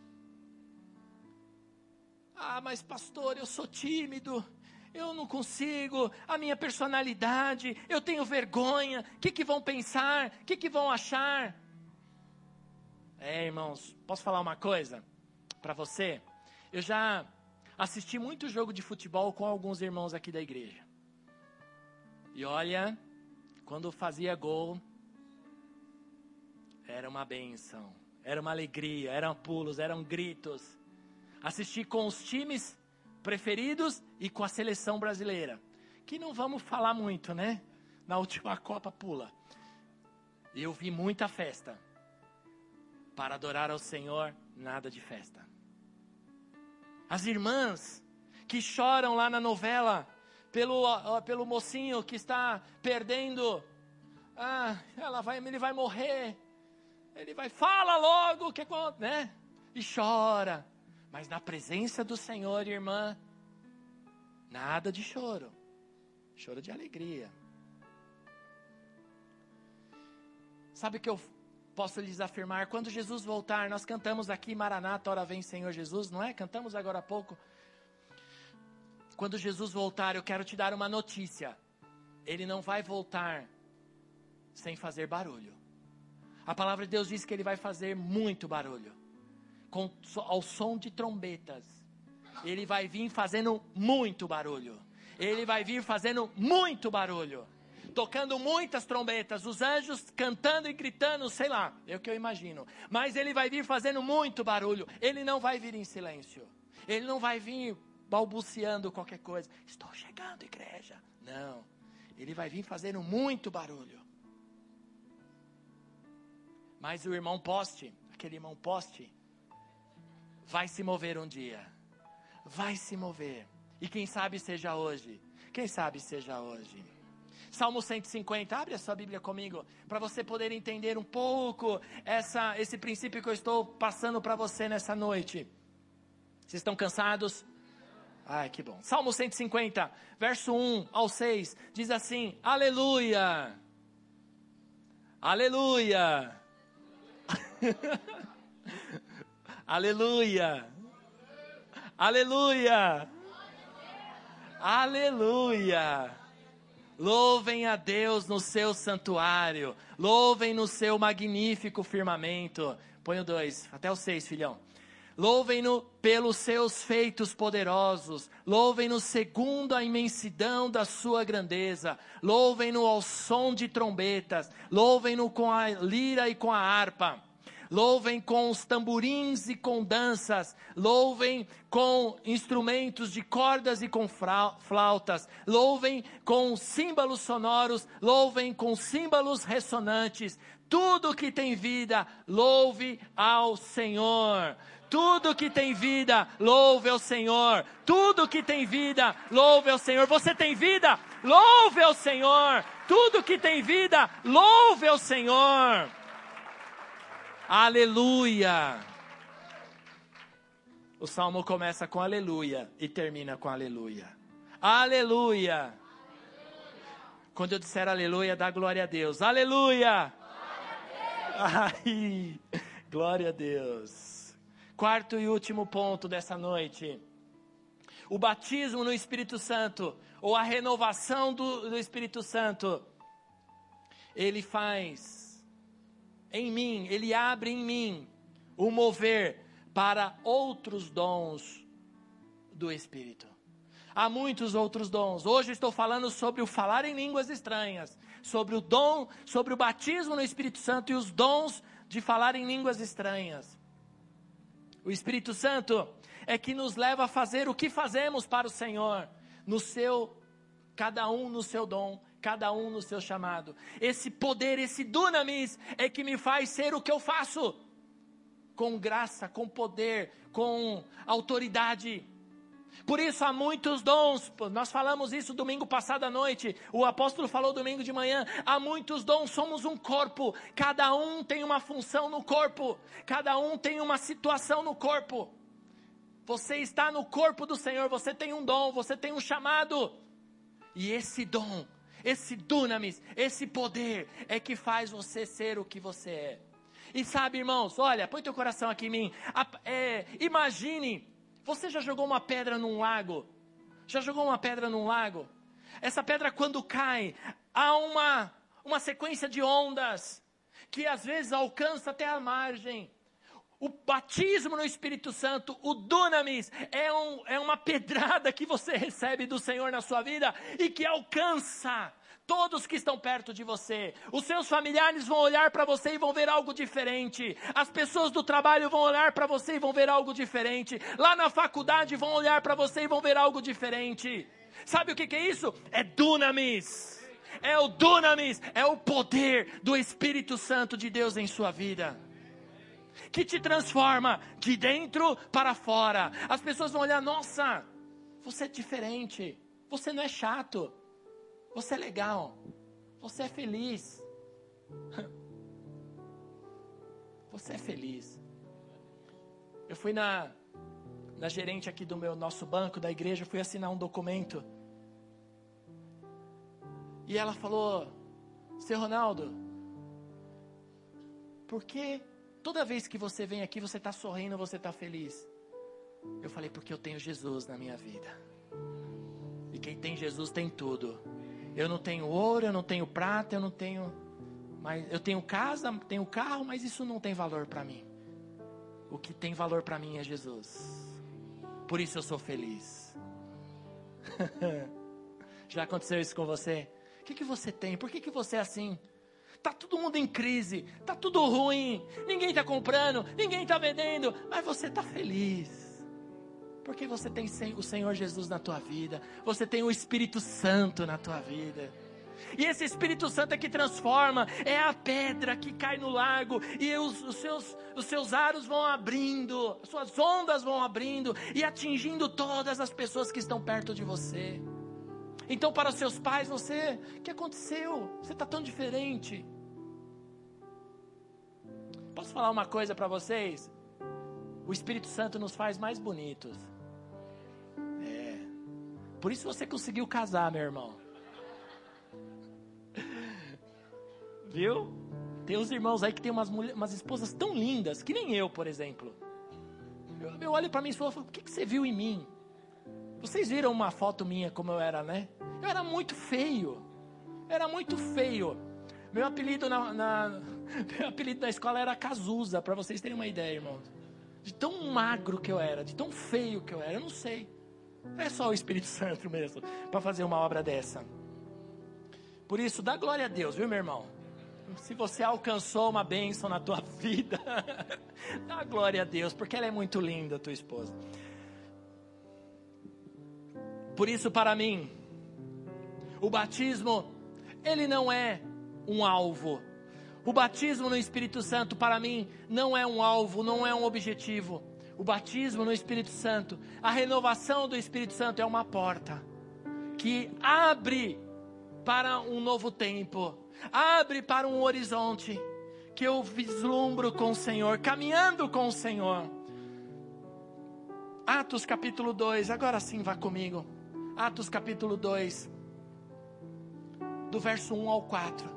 ah, mas pastor, eu sou tímido, eu não consigo, a minha personalidade, eu tenho vergonha, o que que vão pensar, o que que vão achar? É, irmãos, posso falar uma coisa para você? Eu já assisti muito jogo de futebol com alguns irmãos aqui da igreja. E olha, quando fazia gol, era uma bênção, era uma alegria, eram pulos, eram gritos. Assisti com os times preferidos e com a seleção brasileira, que não vamos falar muito, né? Na última Copa pula. Eu vi muita festa. Para adorar ao Senhor, nada de festa. As irmãs que choram lá na novela pelo, pelo mocinho que está perdendo. Ah, ela vai, ele vai morrer. Ele vai, fala logo, que, né? E chora. Mas na presença do Senhor, irmã, nada de choro. Choro de alegria. Sabe o que eu posso lhes afirmar? Quando Jesus voltar, nós cantamos aqui, Maranata, ora vem Senhor Jesus, não é? Cantamos agora há pouco. Quando Jesus voltar, eu quero te dar uma notícia. Ele não vai voltar sem fazer barulho. A palavra de Deus diz que Ele vai fazer muito barulho. Com, ao som de trombetas. Ele vai vir fazendo muito barulho. Ele vai vir fazendo muito barulho. Tocando muitas trombetas. Os anjos cantando e gritando, sei lá, é o que eu imagino. Mas Ele vai vir fazendo muito barulho. Ele não vai vir em silêncio. Ele não vai vir balbuciando qualquer coisa. Estou chegando, igreja. Não. Ele vai vir fazendo muito barulho. Mas o irmão Poste, aquele irmão Poste, vai se mover um dia. Vai se mover. E quem sabe seja hoje. Quem sabe seja hoje. Salmo cento e cinquenta, abre a sua Bíblia comigo, para você poder entender um pouco essa, esse princípio que eu estou passando para você nessa noite. Vocês estão cansados? Ai, que bom. Salmo cento e cinquenta, verso um ao seis, diz assim: aleluia, aleluia, aleluia, aleluia, aleluia. Louvem a Deus no seu santuário, louvem no seu magnífico firmamento. Põe o dois, até o seis, filhão. Louvem-no pelos seus feitos poderosos, louvem-no segundo a imensidão da sua grandeza, louvem-no ao som de trombetas, louvem-no com a lira e com a harpa. louvem com os tamborins e com danças, louvem com instrumentos de cordas e com flautas, louvem com símbolos sonoros, louvem com símbolos ressonantes. Tudo que tem vida, louve ao Senhor. Tudo que tem vida, louve ao Senhor. Tudo que tem vida, louve ao Senhor. Você tem vida? Louve ao Senhor. Tudo que tem vida, louve ao Senhor. Aleluia. O salmo começa com aleluia e termina com aleluia. Aleluia. Quando eu disser aleluia, dá glória a Deus. Aleluia. Ai, glória a Deus. Quarto e último ponto dessa noite. O batismo no Espírito Santo, ou a renovação do, do Espírito Santo, ele faz em mim, ele abre em mim o mover para outros dons do Espírito. Há muitos outros dons. Hoje estou falando sobre o falar em línguas estranhas, sobre o dom, sobre o batismo no Espírito Santo e os dons de falar em línguas estranhas. O Espírito Santo é que nos leva a fazer o que fazemos para o Senhor, no seu, cada um no seu dom, cada um no seu chamado. Esse poder, esse dunamis é que me faz ser o que eu faço, com graça, com poder, com autoridade. Por isso há muitos dons, nós falamos isso domingo passado à noite, o apóstolo falou domingo de manhã, há muitos dons, somos um corpo, cada um tem uma função no corpo, cada um tem uma situação no corpo. Você está no corpo do Senhor, você tem um dom, você tem um chamado, e esse dom, esse dunamis, esse poder é que faz você ser o que você é. E sabe, irmãos, olha, põe teu coração aqui em mim, é, imagine. Você já jogou uma pedra num lago? Já jogou uma pedra num lago? Essa pedra quando cai, há uma, uma sequência de ondas, que às vezes alcança até a margem. O batismo no Espírito Santo, o dunamis, é, um, é uma pedrada que você recebe do Senhor na sua vida, e que alcança todos que estão perto de você. Os seus familiares vão olhar para você e vão ver algo diferente. As pessoas do trabalho vão olhar para você e vão ver algo diferente. Lá na faculdade vão olhar para você e vão ver algo diferente. Sabe o que, que é isso? É dunamis. É o dunamis. É o poder do Espírito Santo de Deus em sua vida, que te transforma de dentro para fora. As pessoas vão olhar, nossa, você é diferente. Você não é chato. Você é legal, você é feliz, você é feliz. Eu fui na, na gerente aqui do meu, nosso banco, da igreja, fui assinar um documento, e ela falou, seu Ronaldo, por que toda vez que você vem aqui, você está sorrindo, você está feliz? Eu falei, porque eu tenho Jesus na minha vida, e quem tem Jesus tem tudo. Eu não tenho ouro, eu não tenho prata, eu não tenho, mas eu tenho casa, tenho carro, mas isso não tem valor para mim. O que tem valor para mim é Jesus. Por isso eu sou feliz. Já aconteceu isso com você? O que, que você tem? Por que, que você é assim? Tá todo mundo em crise, tá tudo ruim, ninguém tá comprando, ninguém tá vendendo, mas você tá feliz. Porque você tem o Senhor Jesus na tua vida. Você tem o Espírito Santo na tua vida. E esse Espírito Santo é que transforma. É a pedra que cai no lago. E os, os, seus, os seus aros vão abrindo. As suas ondas vão abrindo. E atingindo todas as pessoas que estão perto de você. Então para os seus pais, você... O que aconteceu? Você está tão diferente. Posso falar uma coisa para vocês? O Espírito Santo nos faz mais bonitos. Por isso você conseguiu casar, meu irmão. Viu? Tem uns irmãos aí que tem umas, mulher, umas esposas tão lindas, que nem eu, por exemplo. Eu, eu olho para minha esposa e falo, o que, que você viu em mim? Vocês viram uma foto minha como eu era, né? Eu era muito feio. Era muito feio. Meu apelido na, na, meu apelido na escola era Cazuza, para vocês terem uma ideia, irmãos. De tão magro que eu era, de tão feio que eu era, eu não sei. É só o Espírito Santo mesmo para fazer uma obra dessa. Por isso, dá glória a Deus, viu, meu irmão? se você alcançou uma bênção na tua vida, dá glória a Deus, porque ela é muito linda, a tua esposa. Por isso, para mim, o batismo, ele não é um alvo. O batismo no Espírito Santo, para mim, não é um alvo, não é um objetivo. O batismo no Espírito Santo, a renovação do Espírito Santo é uma porta que abre para um novo tempo, abre para um horizonte que eu vislumbro com o Senhor, caminhando com o Senhor. Atos capítulo dois, agora sim vá comigo. Atos capítulo dois, do verso um ao quatro.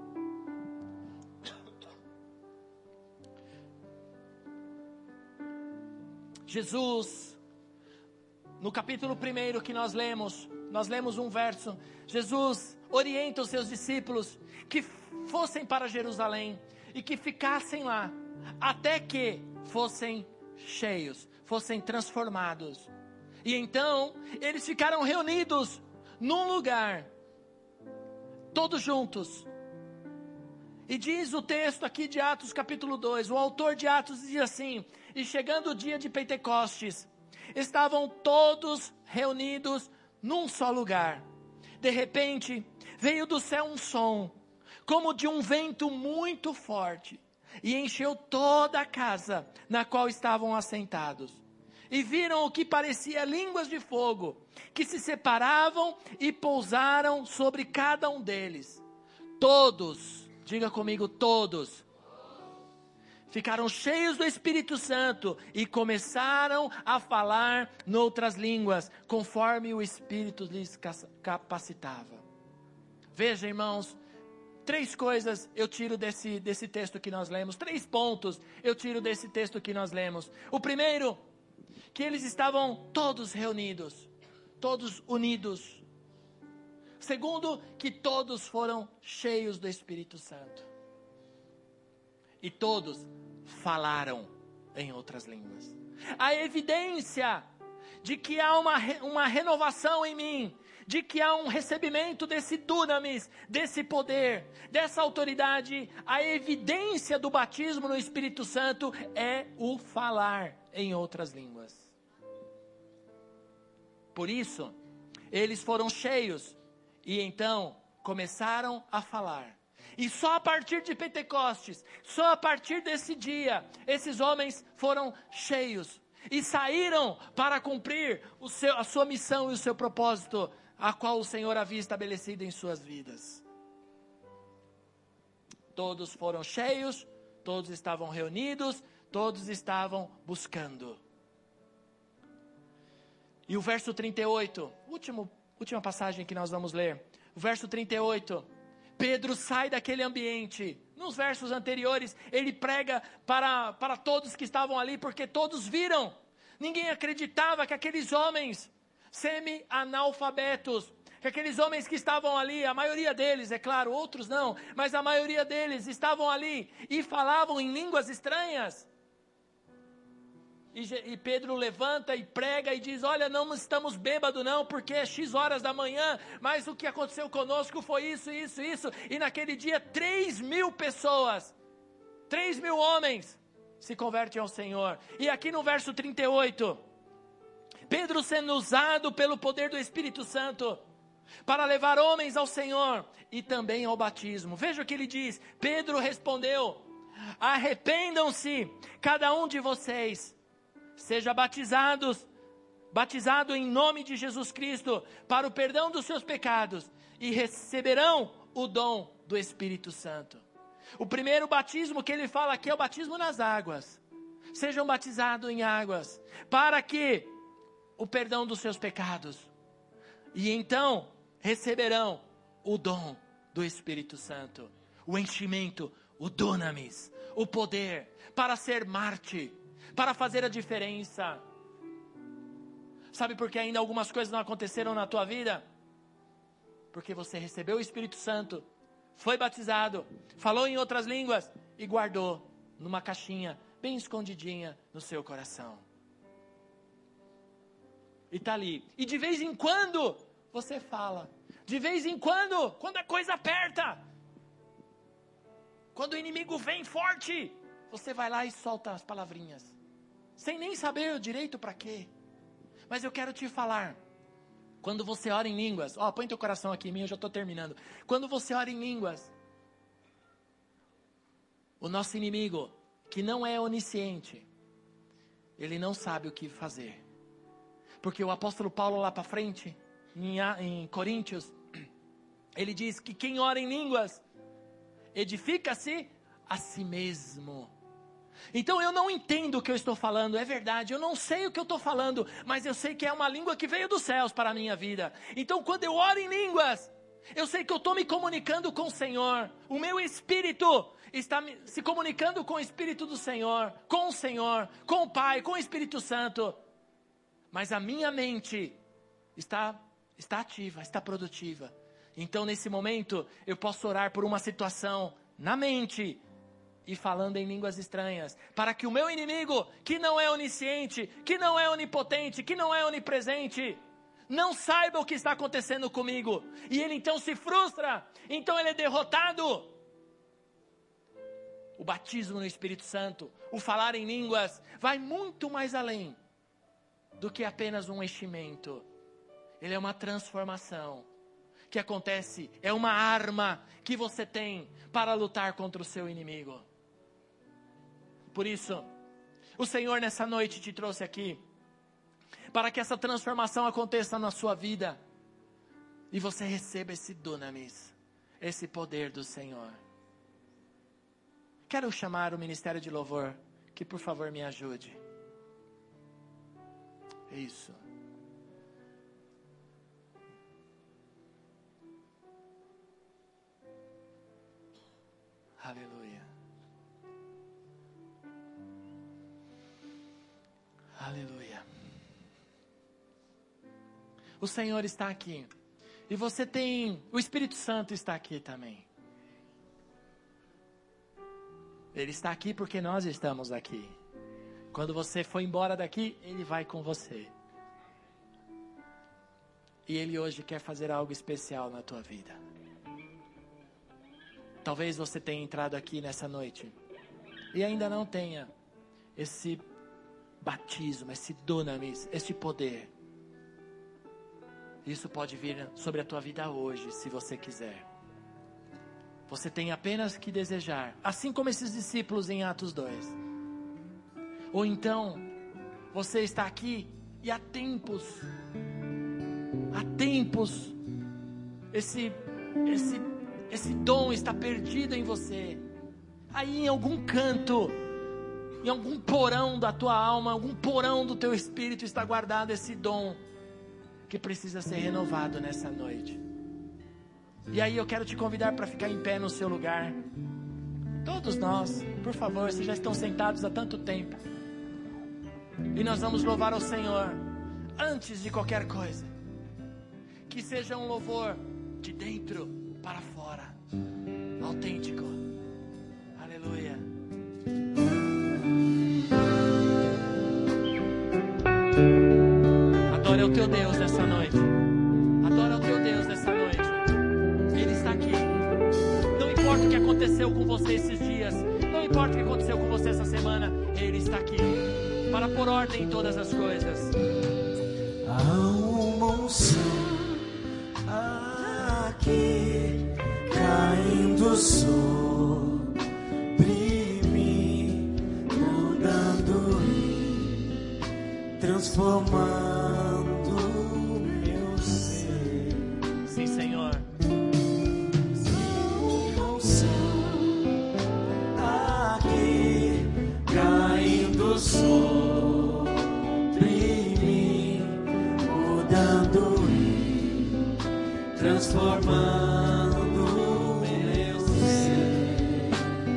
Jesus, no capítulo primeiro que nós lemos, nós lemos um verso. Jesus orienta os seus discípulos que fossem para Jerusalém e que ficassem lá, até que fossem cheios, fossem transformados. E então, eles ficaram reunidos num lugar, todos juntos. E diz o texto aqui de Atos capítulo dois, o autor de Atos diz assim: e chegando o dia de Pentecostes, estavam todos reunidos num só lugar. De repente, veio do céu um som, como de um vento muito forte, e encheu toda a casa na qual estavam assentados. E viram o que parecia línguas de fogo, que se separavam e pousaram sobre cada um deles. Todos, diga comigo, todos, ficaram cheios do Espírito Santo e começaram a falar noutras línguas, conforme o Espírito lhes capacitava. Veja, irmãos, três coisas eu tiro desse, desse texto que nós lemos, três pontos eu tiro desse texto que nós lemos. O primeiro, que eles estavam todos reunidos, todos unidos. Segundo, que todos foram cheios do Espírito Santo. E todos falaram em outras línguas. A evidência de que há uma, uma renovação em mim, de que há um recebimento desse dunamis, desse poder, dessa autoridade, a evidência do batismo no Espírito Santo é o falar em outras línguas. Por isso, eles foram cheios e então começaram a falar. E só a partir de Pentecostes, só a partir desse dia, esses homens foram cheios e saíram para cumprir o seu, a sua missão e o seu propósito, a qual o Senhor havia estabelecido em suas vidas. Todos foram cheios, todos estavam reunidos, todos estavam buscando. E o verso trinta e oito, último, última passagem que nós vamos ler, o verso trinta e oito, Pedro sai daquele ambiente. Nos versos anteriores, ele prega para, para todos que estavam ali, porque todos viram. Ninguém acreditava que aqueles homens semi-analfabetos, que aqueles homens que estavam ali, a maioria deles, é claro, outros não, mas a maioria deles estavam ali e falavam em línguas estranhas. E, e Pedro levanta e prega e diz: olha, não estamos bêbados não, porque é X horas da manhã, mas o que aconteceu conosco foi isso, isso, isso. E naquele dia, três mil pessoas, três mil homens se convertem ao Senhor. E aqui no verso trinta e oito, Pedro sendo usado pelo poder do Espírito Santo para levar homens ao Senhor e também ao batismo. Veja o que ele diz. Pedro respondeu: arrependam-se cada um de vocês, seja batizados, batizado em nome de Jesus Cristo, para o perdão dos seus pecados, e receberão o dom do Espírito Santo. O primeiro batismo que ele fala aqui é o batismo nas águas. Sejam batizados em águas, para que o perdão dos seus pecados, e então receberão o dom do Espírito Santo, o enchimento, o dunamis, o poder, para ser mártir, para fazer a diferença. Sabe por que ainda algumas coisas não aconteceram na tua vida? Porque você recebeu o Espírito Santo, foi batizado, falou em outras línguas e guardou numa caixinha bem escondidinha no seu coração. E está ali. E de vez em quando você fala. De vez em quando, quando a coisa aperta, Quando o inimigo vem forte, você vai lá e solta as palavrinhas, sem nem saber direito para quê. Mas eu quero te falar, quando você ora em línguas, ó, põe teu coração aqui em mim, eu já estou terminando. Quando você ora em línguas, o nosso inimigo, que não é onisciente, ele não sabe o que fazer. Porque o apóstolo Paulo lá para frente, em, em Coríntios, ele diz que quem ora em línguas, edifica-se a si mesmo. Então eu não entendo o que eu estou falando, é verdade, eu não sei o que eu estou falando, mas eu sei que é uma língua que veio dos céus para a minha vida. Então quando eu oro em línguas, eu sei que eu estou me comunicando com o Senhor, o meu espírito está se comunicando com o Espírito do Senhor, com o Senhor, com o Pai, com o Espírito Santo, mas a minha mente está, está ativa, está produtiva. Então nesse momento eu posso orar por uma situação na mente e falando em línguas estranhas, para que o meu inimigo, que não é onisciente, que não é onipotente, que não é onipresente, não saiba o que está acontecendo comigo, e ele então se frustra, então ele é derrotado. O batismo no Espírito Santo, o falar em línguas, vai muito mais além do que apenas um enchimento. Ele é uma transformação que acontece, é uma arma que você tem para lutar contra o seu inimigo. Por isso, o Senhor nessa noite te trouxe aqui, para que essa transformação aconteça na sua vida, e você receba esse dunamis, esse poder do Senhor. Quero chamar o Ministério de Louvor, que por favor me ajude. Isso. Aleluia. Aleluia. O Senhor está aqui. E você tem, o Espírito Santo está aqui também. Ele está aqui porque nós estamos aqui. Quando você for embora daqui, Ele vai com você. E Ele hoje quer fazer algo especial na tua vida. Talvez você tenha entrado aqui nessa noite e ainda não tenha esse batismo, esse dunamis, esse poder. Isso pode vir sobre a tua vida hoje, se você quiser. Você tem apenas que desejar, assim como esses discípulos em Atos dois. Ou então, você está aqui e há tempos, há tempos, esse, esse, esse dom está perdido em você. Aí em algum canto, em algum porão da tua alma, algum porão do teu espírito está guardado esse dom que precisa ser renovado nessa noite. E aí eu quero te convidar para ficar em pé no seu lugar. Todos nós, por favor, vocês já estão sentados há tanto tempo. E nós vamos louvar ao Senhor, antes de qualquer coisa. Que seja um louvor de dentro para fora, autêntico. Aleluia. Adora o teu Deus nessa noite. Adora o teu Deus nessa noite. Ele está aqui. Não importa o que aconteceu com você esses dias, não importa o que aconteceu com você essa semana, Ele está aqui para pôr ordem em todas as coisas. Há uma unção aqui caindo sobre mim, mudando-me, transformando meu ser. Sim, Senhor. Uma unção aqui caindo sobre mim, mudando-me, transformando meu ser.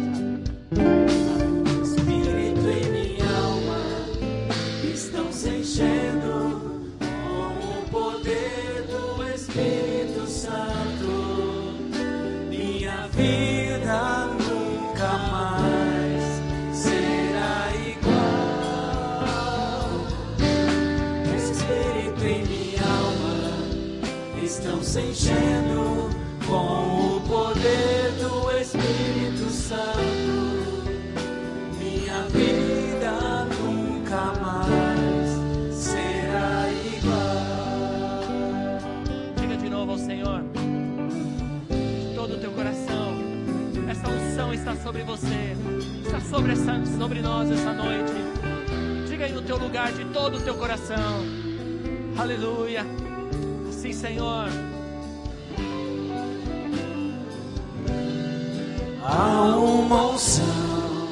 Espírito e minha alma estão se enchendo com o poder do Espírito Santo. Minha vida nunca mais será igual. Espírito e minha alma estão se enchendo com o poder do Espírito Santo. Santo, minha vida nunca mais será igual. Diga de novo ao Senhor, de todo o teu coração, essa unção está sobre você, está sobre, essa, sobre nós essa noite. Diga aí no teu lugar, de todo o teu coração. Aleluia. Sim, Senhor. Há uma unção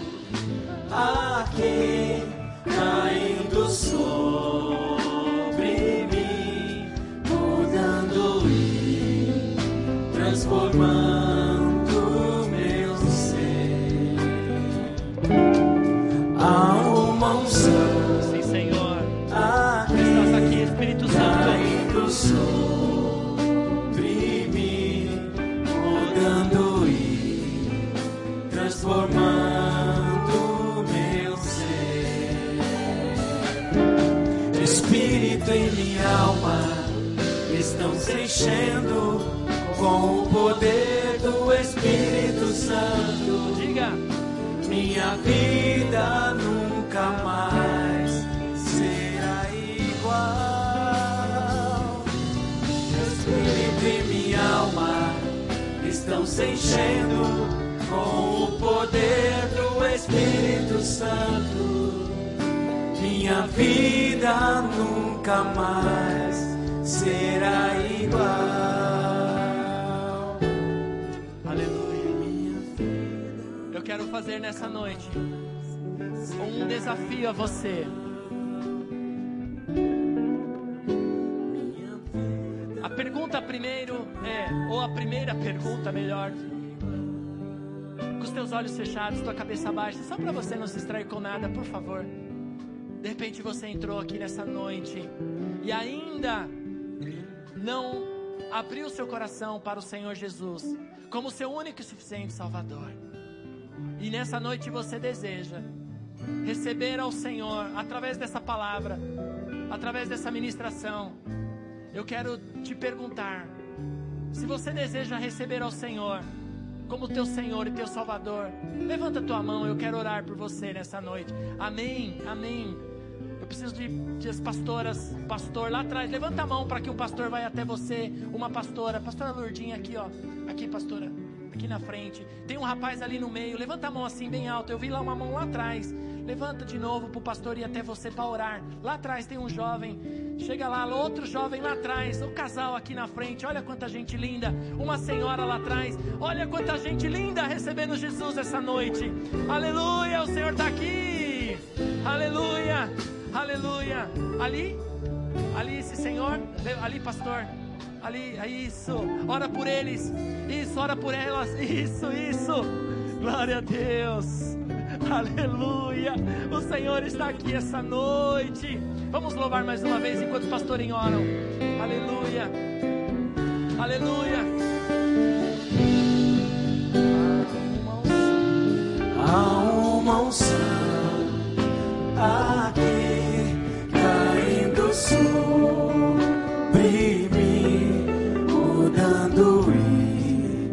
aqui caindo sobre mim, mudando e transformando meu ser. Há uma unção. Sim, Senhor. Aqui estás aqui, Espírito Santo. Caindo sobre mim, mudando e transformando meu ser. Espírito e minha alma estão se enchendo com o poder do Espírito Santo. Diga. Minha vida nunca mais será igual. Espírito e minha alma estão se enchendo com o poder do Espírito Santo. Minha vida nunca mais será igual. Aleluia. Eu quero fazer nessa noite um desafio a você. A pergunta primeiro é, ou a primeira pergunta melhor, com os teus olhos fechados, tua cabeça baixa, só para você não se distrair com nada, por favor. De repente você entrou aqui nessa noite e ainda não abriu seu coração para o Senhor Jesus como seu único e suficiente Salvador. E nessa noite você deseja receber ao Senhor através dessa palavra, através dessa ministração. Eu quero te perguntar, se você deseja receber ao Senhor como teu Senhor e teu Salvador, levanta tua mão, eu quero orar por você nessa noite. Amém, amém. Eu preciso de, de as pastoras, pastor lá atrás, levanta a mão para que o pastor vai até você. Uma pastora, pastora Lourdinha aqui, ó, aqui, pastora, aqui na frente. Tem um rapaz ali no meio, levanta a mão assim bem alto. Eu vi lá uma mão lá atrás. Levanta de novo para o pastor ir até você para orar. Lá atrás tem um jovem, chega lá, outro jovem lá atrás, o casal aqui na frente, olha quanta gente linda, uma senhora lá atrás, olha quanta gente linda recebendo Jesus essa noite. Aleluia, o Senhor está aqui. Aleluia, aleluia. Ali, ali esse Senhor, ali pastor, ali, isso, ora por eles, isso, ora por elas, isso, isso, glória a Deus. Aleluia, o Senhor está aqui essa noite. Vamos louvar mais uma vez enquanto os pastores oram. Aleluia, aleluia. Há uma unção aqui caindo sobre mim, mudando e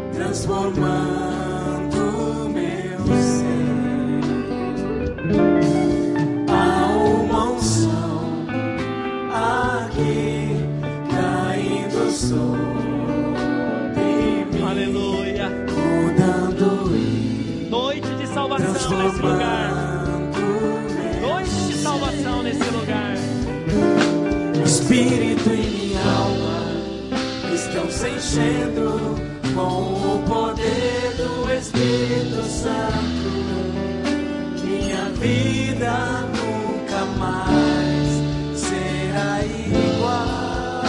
transformando meu ser. Há uma unção aqui caindo sobre mim. Aleluia. Mudando e noite de salvação nesse lugar. Noite de salvação nesse lugar. Espírito e minha alma estão se enchendo com o poder do Espírito Santo. Minha vida nunca mais será igual.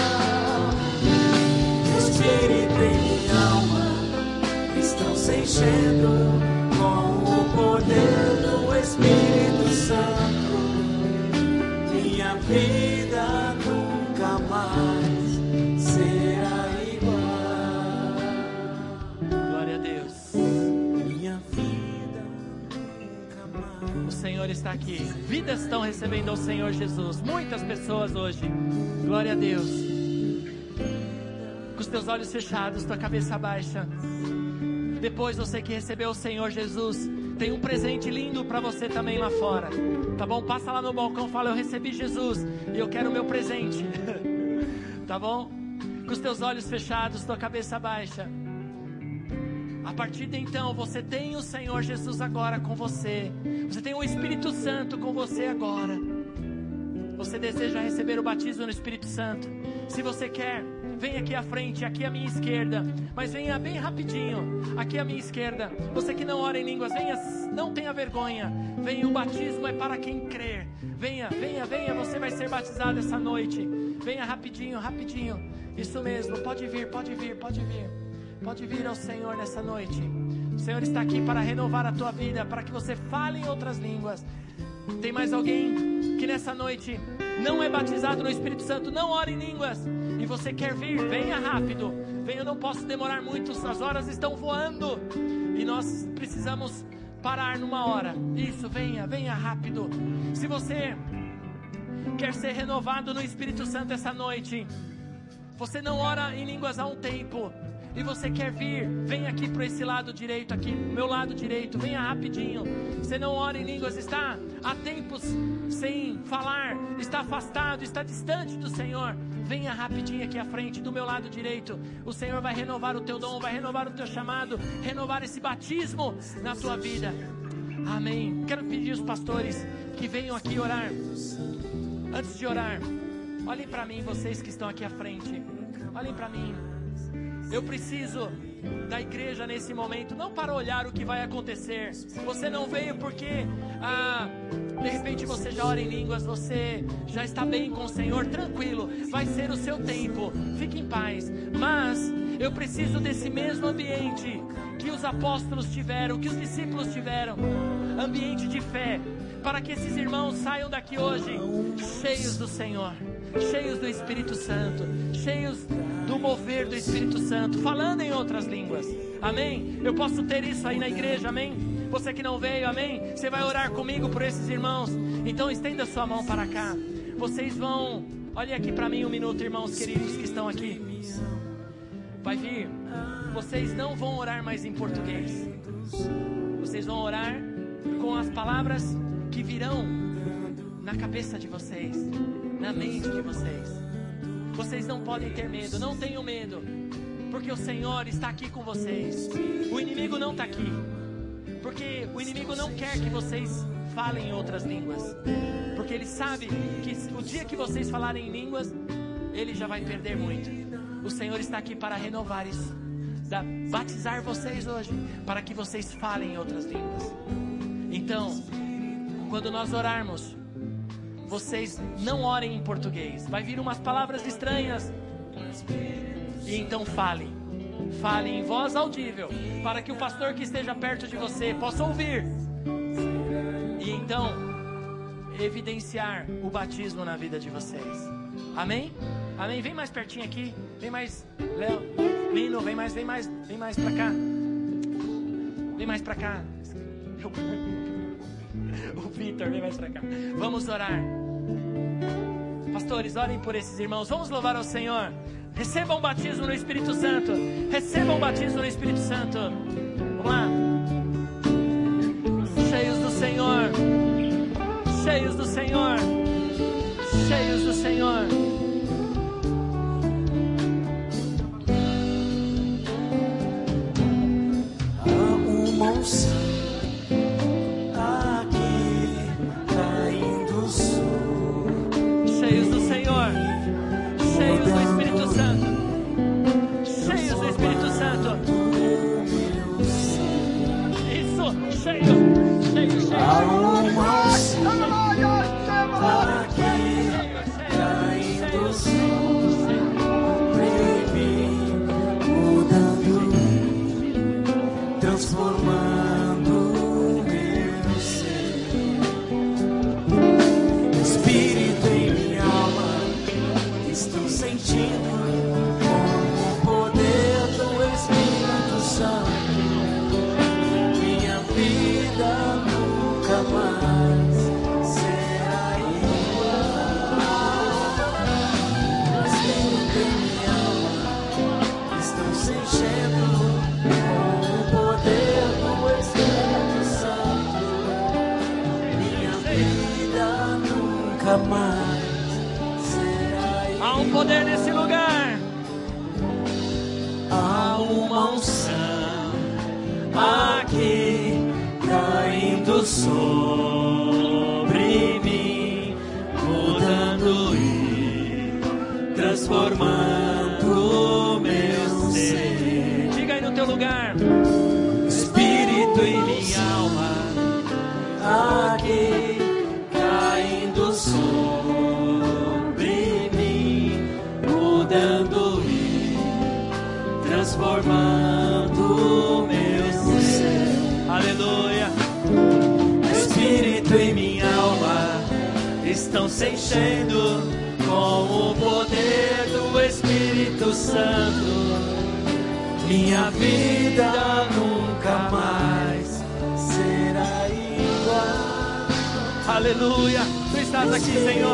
Espírito e minha alma estão se enchendo com o poder do Espírito Santo. Minha vida nunca mais será igual. Glória a Deus. Minha vida nunca mais. O Senhor está aqui. Vidas estão recebendo ao Senhor Jesus. Muitas pessoas hoje. Glória a Deus. Com os teus olhos fechados, tua cabeça baixa. Depois, você que recebeu o Senhor Jesus, tem um presente lindo para você também lá fora, tá bom? Passa lá no balcão, fala: eu recebi Jesus e eu quero o meu presente. Tá bom? Com os teus olhos fechados, tua cabeça baixa. A partir de então, você tem o Senhor Jesus agora com você. Você tem o Espírito Santo com você agora. Você deseja receber o batismo no Espírito Santo? Se você quer, vem aqui à frente, aqui à minha esquerda. Mas venha bem rapidinho, aqui à minha esquerda. Você que não ora em línguas, venha, não tenha vergonha. Venha, o batismo é para quem crer. Venha, venha, venha, você vai ser batizado essa noite. Venha rapidinho, rapidinho. Isso mesmo, pode vir, pode vir, pode vir. Pode vir ao Senhor nessa noite. O Senhor está aqui para renovar a tua vida, para que você fale em outras línguas. Tem mais alguém que nessa noite não é batizado no Espírito Santo, não ora em línguas, e você quer vir? Venha rápido. Venha, eu não posso demorar muito, as horas estão voando e nós precisamos parar numa hora. Isso, venha, venha rápido. Se você quer ser renovado no Espírito Santo essa noite, você não ora em línguas há um tempo e você quer vir, vem aqui para esse lado direito, aqui, meu lado direito, venha rapidinho. Você não ora em línguas, está há tempos sem falar, está afastado, está distante do Senhor, venha rapidinho aqui à frente, do meu lado direito. O Senhor vai renovar o teu dom, vai renovar o teu chamado, renovar esse batismo na tua vida. Amém. Quero pedir aos pastores que venham aqui orar. Antes de orar, olhem para mim, vocês que estão aqui à frente, olhem para mim. Eu preciso da igreja nesse momento, não para olhar o que vai acontecer. Você não veio porque ah, de repente você já ora em línguas, você já está bem com o Senhor, tranquilo, vai ser o seu tempo, fique em paz. Mas eu preciso desse mesmo ambiente que os apóstolos tiveram, que os discípulos tiveram, ambiente de fé, para que esses irmãos saiam daqui hoje cheios do Senhor, cheios do Espírito Santo, cheios do mover do Espírito Santo, falando em outras línguas. Amém? Eu posso ter isso aí na igreja, amém? Você que não veio, amém? Você vai orar comigo por esses irmãos. Então estenda sua mão para cá. Vocês vão, olhem aqui para mim um minuto, irmãos queridos que estão aqui. Vai vir. Vocês não vão orar mais em português. Vocês vão orar com as palavras que virão na cabeça de vocês, na mente de vocês. Vocês não podem ter medo, não tenham medo, porque o Senhor está aqui com vocês. O inimigo não está aqui, porque o inimigo não quer que vocês falem em outras línguas, porque ele sabe que o dia que vocês falarem em línguas, ele já vai perder muito. O Senhor está aqui para renovar isso, da, batizar vocês hoje, para que vocês falem em outras línguas. Então, quando nós orarmos, vocês não orem em português. Vai vir umas palavras estranhas. E então fale. Fale em voz audível, para que o pastor que esteja perto de você possa ouvir. E então evidenciar o batismo na vida de vocês. Amém? Amém? Vem mais pertinho aqui. Vem mais, Léo. Lino, vem mais, vem mais, vem mais pra cá. Vem mais pra cá. O Vitor, vem mais pra cá. Vamos orar. Pastores, orem por esses irmãos. Vamos louvar ao Senhor. Recebam o batismo no Espírito Santo. Recebam o batismo no Espírito Santo. Vamos lá. Cheios do Senhor. Cheios do Senhor. Cheios do Senhor. Há uma unção cheios do Senhor, cheios do Espírito Santo, cheios do Espírito Santo. Isso, cheio, cheio, cheio. Há uma unção aqui caindo sobre mim, mudando, transformando o meu ser. Espírito em minha alma, estou sentindo o poder do Espírito Santo. Minha vida nunca mais será igual. Espírito em minha alma, estou sentindo o poder poder nesse lugar. Há uma unção aqui caindo sobre mim, mudando e transformando o meu ser. Diga aí no teu lugar. Espírito e minha alma aqui caindo sobre mim, mudando e transformando o meu ser. Aleluia. Espírito e minha alma estão se enchendo com o poder do Espírito Santo. Minha vida nunca mais será igual. Aleluia. Tu estás aqui, Senhor.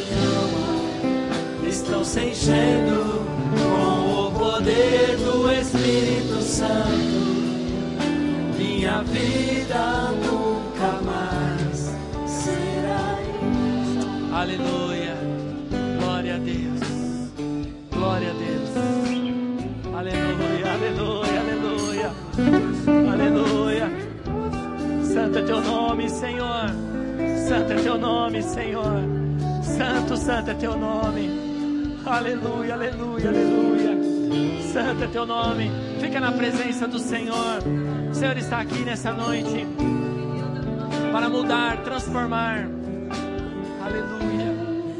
Estão se enchendo com o poder do Espírito Santo. Minha vida nunca mais será igual. Aleluia. Glória a Deus. Glória a Deus. Aleluia, aleluia, aleluia. Aleluia. Santo é teu nome, Senhor. Santo é teu nome, Senhor. Santo, santo é teu nome. Aleluia, aleluia, aleluia. Santo é teu nome. Fica na presença do Senhor. O Senhor está aqui nessa noite para mudar, transformar. Aleluia.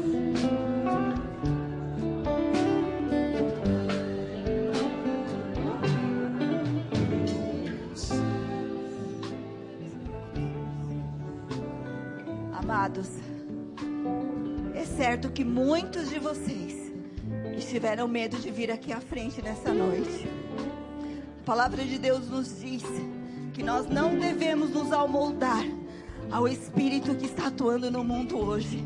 Amados, é certo que muitos de vocês tiveram medo de vir aqui à frente nessa noite. A palavra de Deus nos diz que nós não devemos nos amoldar ao espírito que está atuando no mundo hoje,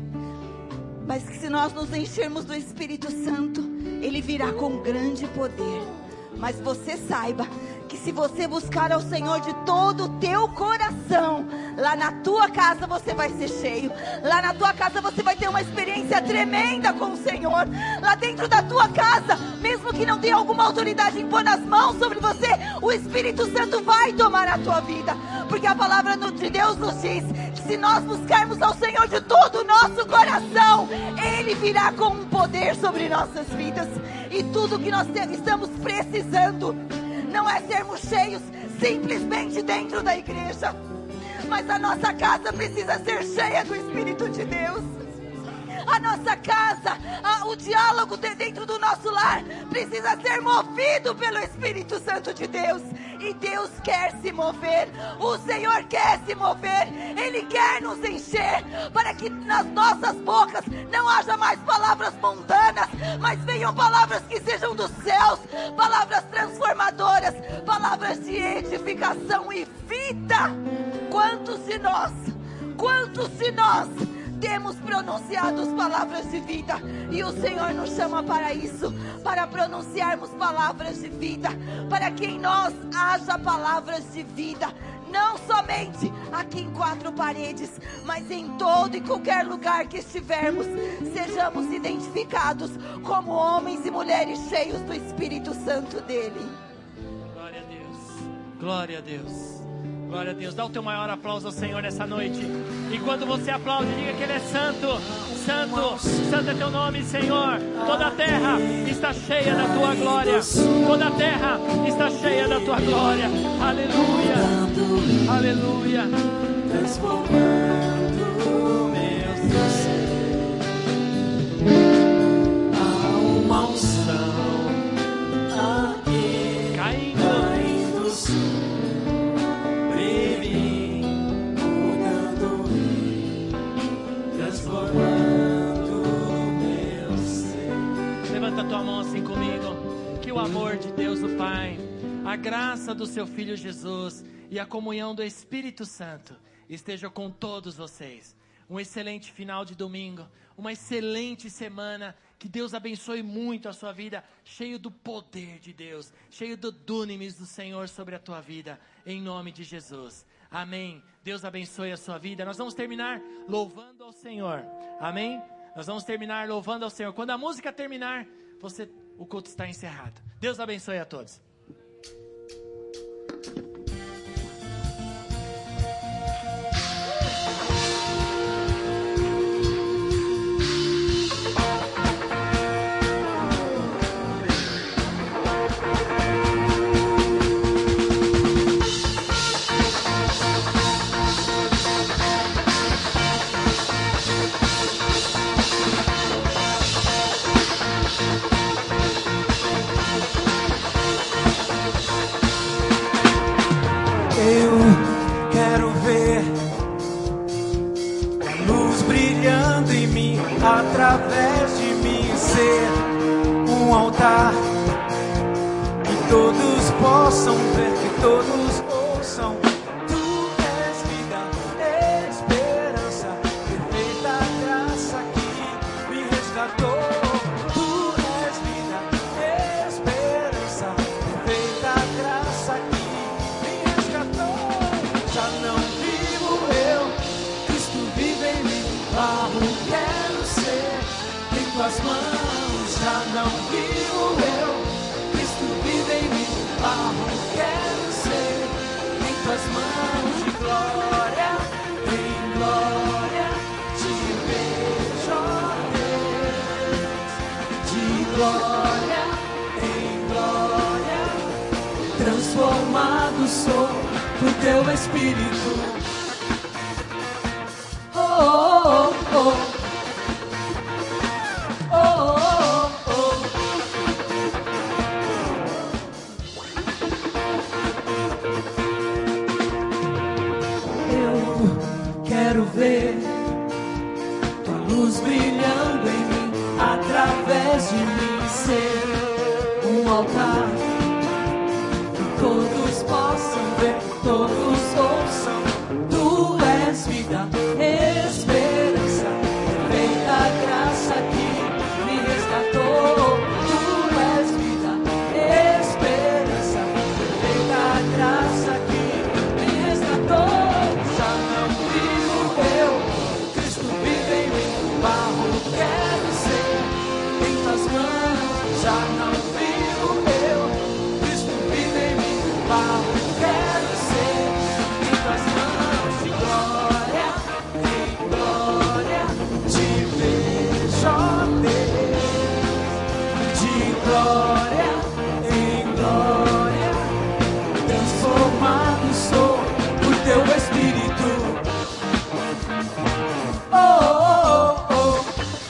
mas que se nós nos enchermos do Espírito Santo, Ele virá com grande poder. Mas você saiba que se você buscar ao Senhor de todo o teu coração, lá na tua casa você vai ser cheio. Lá na tua casa você vai ter uma experiência tremenda com o Senhor. Lá dentro da tua casa, mesmo que não tenha alguma autoridade impor as mãos sobre você, o Espírito Santo vai tomar a tua vida. Porque a palavra de Deus nos diz que se nós buscarmos ao Senhor de todo o nosso coração, Ele virá com um poder sobre nossas vidas. E tudo que nós estamos precisando não é sermos cheios simplesmente dentro da igreja, mas a nossa casa precisa ser cheia do Espírito de Deus. A nossa casa, a, o diálogo de dentro do nosso lar precisa ser movido pelo Espírito Santo de Deus. E Deus quer se mover, o Senhor quer se mover, Ele quer nos encher, para que nas nossas bocas não haja mais palavras mundanas, mas venham palavras que sejam dos céus, palavras transformadoras, palavras de edificação e vida. Quantos de nós, quantos de nós temos pronunciado as palavras de vida, e o Senhor nos chama para isso, para pronunciarmos palavras de vida, para que em nós haja palavras de vida, não somente aqui em quatro paredes, mas em todo e qualquer lugar que estivermos, sejamos identificados como homens e mulheres cheios do Espírito Santo dele. Glória a Deus, glória a Deus. Glória a Deus, dá o teu maior aplauso ao Senhor nessa noite. E quando você aplaude, diga que Ele é santo. Santo, santo é teu nome, Senhor. Toda a terra está cheia da tua glória. Toda a terra está cheia da tua glória. Aleluia, aleluia. Transformando o meu ser. Há uma unção aqui caindo, caindo sobre mim, mudando e transformando o meu ser. Levanta tua mão assim comigo. Que o amor de Deus o Pai, a graça do seu Filho Jesus e a comunhão do Espírito Santo esteja com todos vocês. Um excelente final de domingo, uma excelente semana. Que Deus abençoe muito a sua vida, cheio do poder de Deus, cheio do dunamis do Senhor sobre a tua vida, em nome de Jesus. Amém. Deus abençoe a sua vida. Nós vamos terminar louvando ao Senhor. Amém. Nós vamos terminar louvando ao Senhor. Quando a música terminar, você, o culto está encerrado. Deus abençoe a todos. Através de mim ser um altar que todos possam ver, que todos ouçam. Tu és vida, esperança, perfeita graça que me resgatou. Tu és vida, esperança, perfeita graça que me resgatou. Já não vivo eu, Cristo vive em mim. Barro quero ser em tuas mãos, já não vivo eu, Cristo vive em mim. Barro quero ser em tuas mãos, de glória em glória te vejo, ó Deus, de glória em glória, transformado sou por teu Espírito. Oh, oh, oh. Quero ver tua luz brilhando em mim, através de mim ser um altar que todos possam ver, todos ouçam. Tu és vida, esperança, perfeita graça que me resgatou. Tu és vida, esperança, perfeita graça que me resgatou. Quero ser em tuas mãos, já não vivo eu, Cristo vive em mim. Barro quero ser em tuas mãos, de glória em glória te vejo, ó Deus, de glória em glória, transformado sou por teu Espírito. Oh, oh, oh.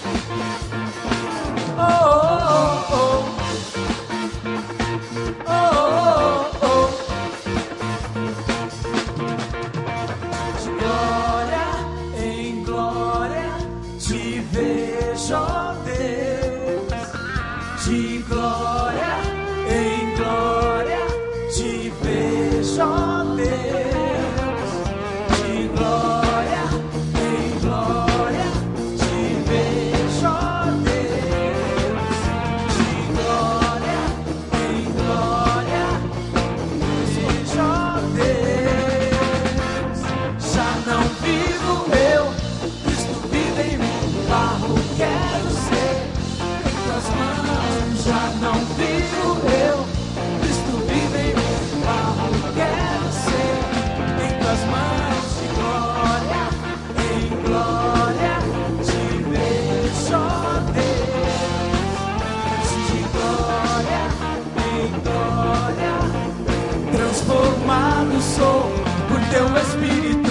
Transformado sou por teu Espírito.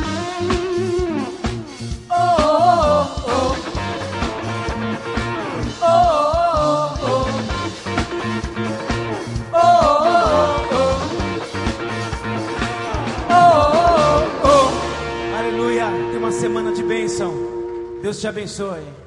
Oh, oh, oh. Oh, oh, oh. Oh, oh, oh. Oh, oh, oh. Aleluia. Tem uma semana de bênção. Deus te abençoe.